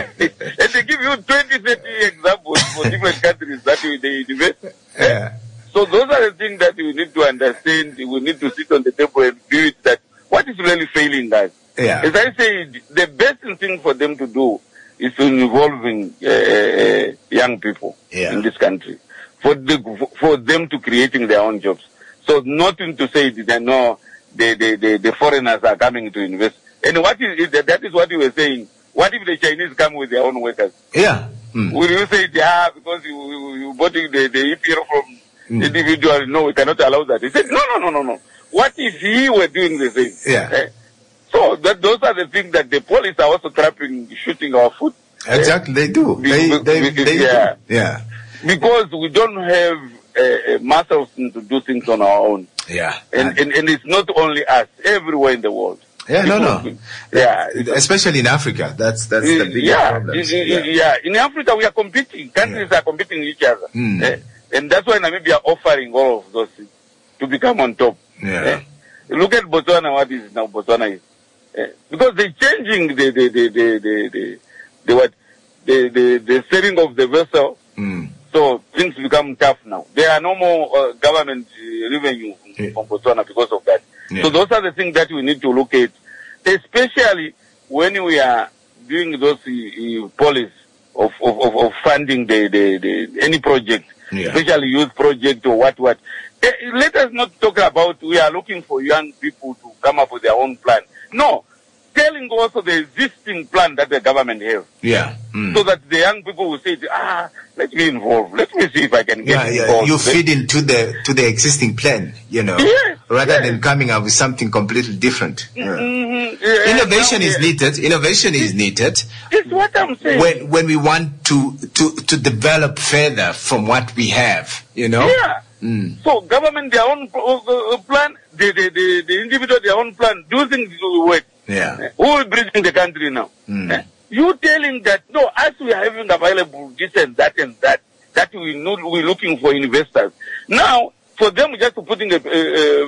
[SPEAKER 9] And they give you twenty, thirty examples for different countries that we- they invest.
[SPEAKER 1] Yeah.
[SPEAKER 9] So those are the things that we need to understand. We need to sit on the table and view it, that what is really failing us.
[SPEAKER 1] Yeah.
[SPEAKER 9] As I said, the best thing for them to do is to involving uh, uh, young people
[SPEAKER 1] Yeah.
[SPEAKER 9] in this country, for the, for them to creating their own jobs. So nothing to say that no, the, the, the, the foreigners are coming to invest. And what is it, that is what you were saying. What if the Chinese come with their own workers?
[SPEAKER 1] Yeah. Mm.
[SPEAKER 9] Will you say, yeah, because you, you, you bought the, the E P R from
[SPEAKER 1] Mm.
[SPEAKER 9] individual? No, we cannot allow that. He said, no, no, no, no, no. What if he were doing the same?
[SPEAKER 1] Yeah.
[SPEAKER 9] Eh? So that those are the things that the police are also trapping, shooting our foot.
[SPEAKER 1] Exactly. They do.
[SPEAKER 9] Be-
[SPEAKER 1] They
[SPEAKER 9] be-
[SPEAKER 1] they,
[SPEAKER 9] be-
[SPEAKER 1] they
[SPEAKER 9] yeah.
[SPEAKER 1] do. Yeah.
[SPEAKER 9] Because we don't have uh, uh, muscles to do things on our own.
[SPEAKER 1] Yeah.
[SPEAKER 9] And, and, and it's not only us, everywhere in the world.
[SPEAKER 1] Yeah, no, no.
[SPEAKER 9] People- Yeah.
[SPEAKER 1] Especially in Africa. That's that's the biggest
[SPEAKER 9] yeah,
[SPEAKER 1] problem.
[SPEAKER 9] in- in- yeah. In Africa, we are competing. Countries are competing with each other.
[SPEAKER 1] Mm.
[SPEAKER 9] Eh, and that's why Namibia are offering all of those things to become on top.
[SPEAKER 1] Yeah.
[SPEAKER 9] Eh, look at Botswana, what is now Botswana is. Eh, because they're changing the, the, the, the, the, the, the what, the, the, the setting of the vessel.
[SPEAKER 1] Mm.
[SPEAKER 9] So things become tough now. There are no more uh, government uh, revenue
[SPEAKER 1] Yeah.
[SPEAKER 9] from Botswana because of that.
[SPEAKER 1] Yeah.
[SPEAKER 9] So those are the things that we need to look at, especially when we are doing those uh, uh, policies of, of, of, of funding the, the, the any project,
[SPEAKER 1] Yeah.
[SPEAKER 9] especially youth project or what what. Eh, let us not talk about we are looking for young people to come up with their own plan. No, telling also the existing plan that the government has.
[SPEAKER 1] Yeah. Mm.
[SPEAKER 9] So that the young people will say, ah, let me involve. Let me see if I can get
[SPEAKER 1] Yeah, yeah.
[SPEAKER 9] involved.
[SPEAKER 1] You feed into the to the existing plan, you know,
[SPEAKER 9] Yes,
[SPEAKER 1] rather
[SPEAKER 9] yes.
[SPEAKER 1] than coming up with something completely different. Yeah.
[SPEAKER 9] Mhm, yeah,
[SPEAKER 1] Innovation
[SPEAKER 9] now,
[SPEAKER 1] is
[SPEAKER 9] yeah.
[SPEAKER 1] needed. Innovation is needed
[SPEAKER 9] It's what I'm saying.
[SPEAKER 1] when when we want to to to develop further from what we have, you know.
[SPEAKER 9] Yeah.
[SPEAKER 1] Mm.
[SPEAKER 9] So government their own uh, uh, plan, the, the, the, the individual their own plan, do things will work.
[SPEAKER 1] Yeah.
[SPEAKER 9] Eh, Who is bridging the country now?
[SPEAKER 1] Mm.
[SPEAKER 9] Eh, You telling that, no, as we are having available this and that and that, that we know we're looking for investors. Now, for them just to putting a, a, a,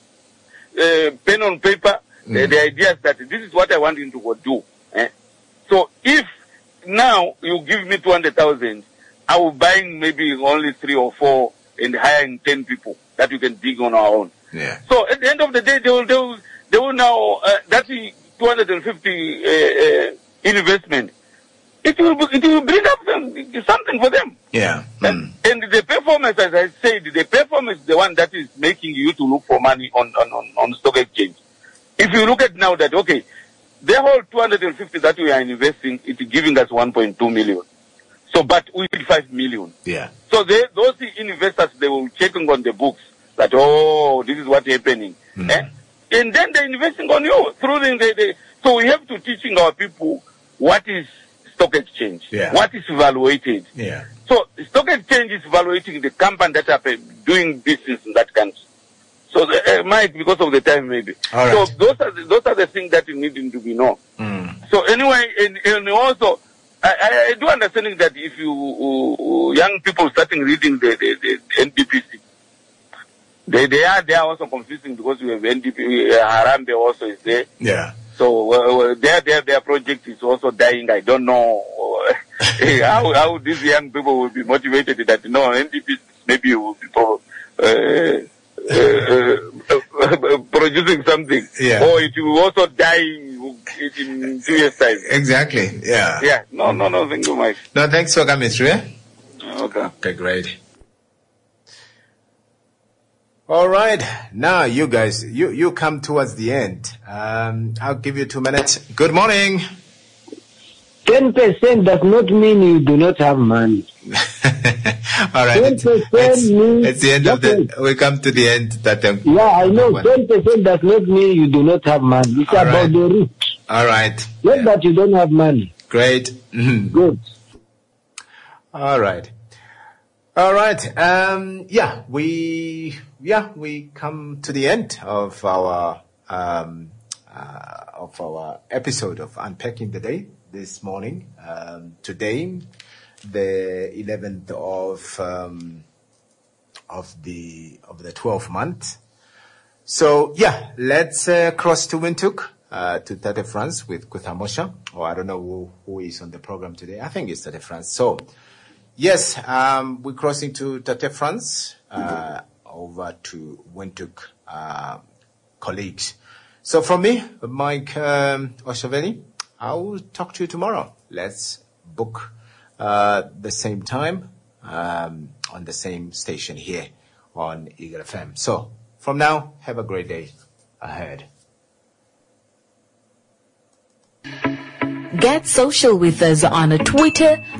[SPEAKER 9] a pen on paper, the,
[SPEAKER 1] Mm.
[SPEAKER 9] the ideas that this is what I want you to go do. Eh? So if now you give me two hundred thousand, I will buying maybe only three or four and hiring ten people that we can dig on our own.
[SPEAKER 1] Yeah.
[SPEAKER 9] So at the end of the day, they will, they will, they will now, uh, that's the two hundred fifty uh, uh, investment. It will, it will bring up some, something for them.
[SPEAKER 1] Yeah. Mm.
[SPEAKER 9] And the performance, as I said, the performance is the one that is making you to look for money on, on, on, on stock exchange. If you look at now that, okay, the whole two hundred fifty that we are investing, it's giving us one point two million. So, but we need five million.
[SPEAKER 1] Yeah.
[SPEAKER 9] So they, those investors, they will checking on the books that, oh, this is what's happening.
[SPEAKER 1] Mm.
[SPEAKER 9] Eh? And then they're investing on you through the, the, the, so we have to teaching our people what is stock exchange,
[SPEAKER 1] Yeah.
[SPEAKER 9] what is evaluated.
[SPEAKER 1] Yeah.
[SPEAKER 9] So stock exchange is evaluating the company that are doing business in that country. So the, uh, Mike, because of the time maybe.
[SPEAKER 1] All right.
[SPEAKER 9] So those are the, those are the things that you need to be known.
[SPEAKER 1] Mm.
[SPEAKER 9] So anyway, and, and also, I, I, I do understanding that if you uh, young people starting reading the, the, the N D P C, they they are they are also confusing because we have N D P, uh, Harambe also is there.
[SPEAKER 1] Yeah.
[SPEAKER 9] So uh, their their their project is also dying. I don't know uh, how how these young people will be motivated that no N D P maybe will be pro, uh, uh, uh, producing something,
[SPEAKER 1] Yeah.
[SPEAKER 9] or it will also die in two years time.
[SPEAKER 1] Exactly. Yeah.
[SPEAKER 9] Yeah. No, no, no. Thank you, Mike.
[SPEAKER 1] No, thanks for coming through. Yeah?
[SPEAKER 9] Okay.
[SPEAKER 1] Okay, great. All right. Now, you guys, you, you come towards the end. Um, I'll give you two minutes. Good morning.
[SPEAKER 11] ten percent does not mean you do not have money.
[SPEAKER 1] All right. It's, it's,
[SPEAKER 11] means
[SPEAKER 1] it's the end of the, we come to the end. That um,
[SPEAKER 11] Yeah, I know. ten percent does not mean you do not have money. It's
[SPEAKER 1] All
[SPEAKER 11] about
[SPEAKER 1] right.
[SPEAKER 11] the root.
[SPEAKER 1] All right.
[SPEAKER 11] Not
[SPEAKER 1] Yeah.
[SPEAKER 11] that you don't have money.
[SPEAKER 1] Great. Mhm.
[SPEAKER 11] Good.
[SPEAKER 1] All right. All right. Um, yeah, we, yeah, we come to the end of our, um, uh, of our episode of Unpacking the Day this morning. Um, today, the eleventh of, um, of the, of the twelfth month. So, yeah, let's, uh, cross to Windhoek, uh, to Tate France with Kuthamosha. Or I don't know who, who is on the program today. I think it's Tate France. So, yes, um, we're crossing to Tate France, uh, over to Windhoek, uh, colleagues. So from me, Mike, um, Oshaveni, I will talk to you tomorrow. Let's book, uh, the same time, um, on the same station here on Eagle F M. So from now, have a great day ahead.
[SPEAKER 3] Get social with us on Twitter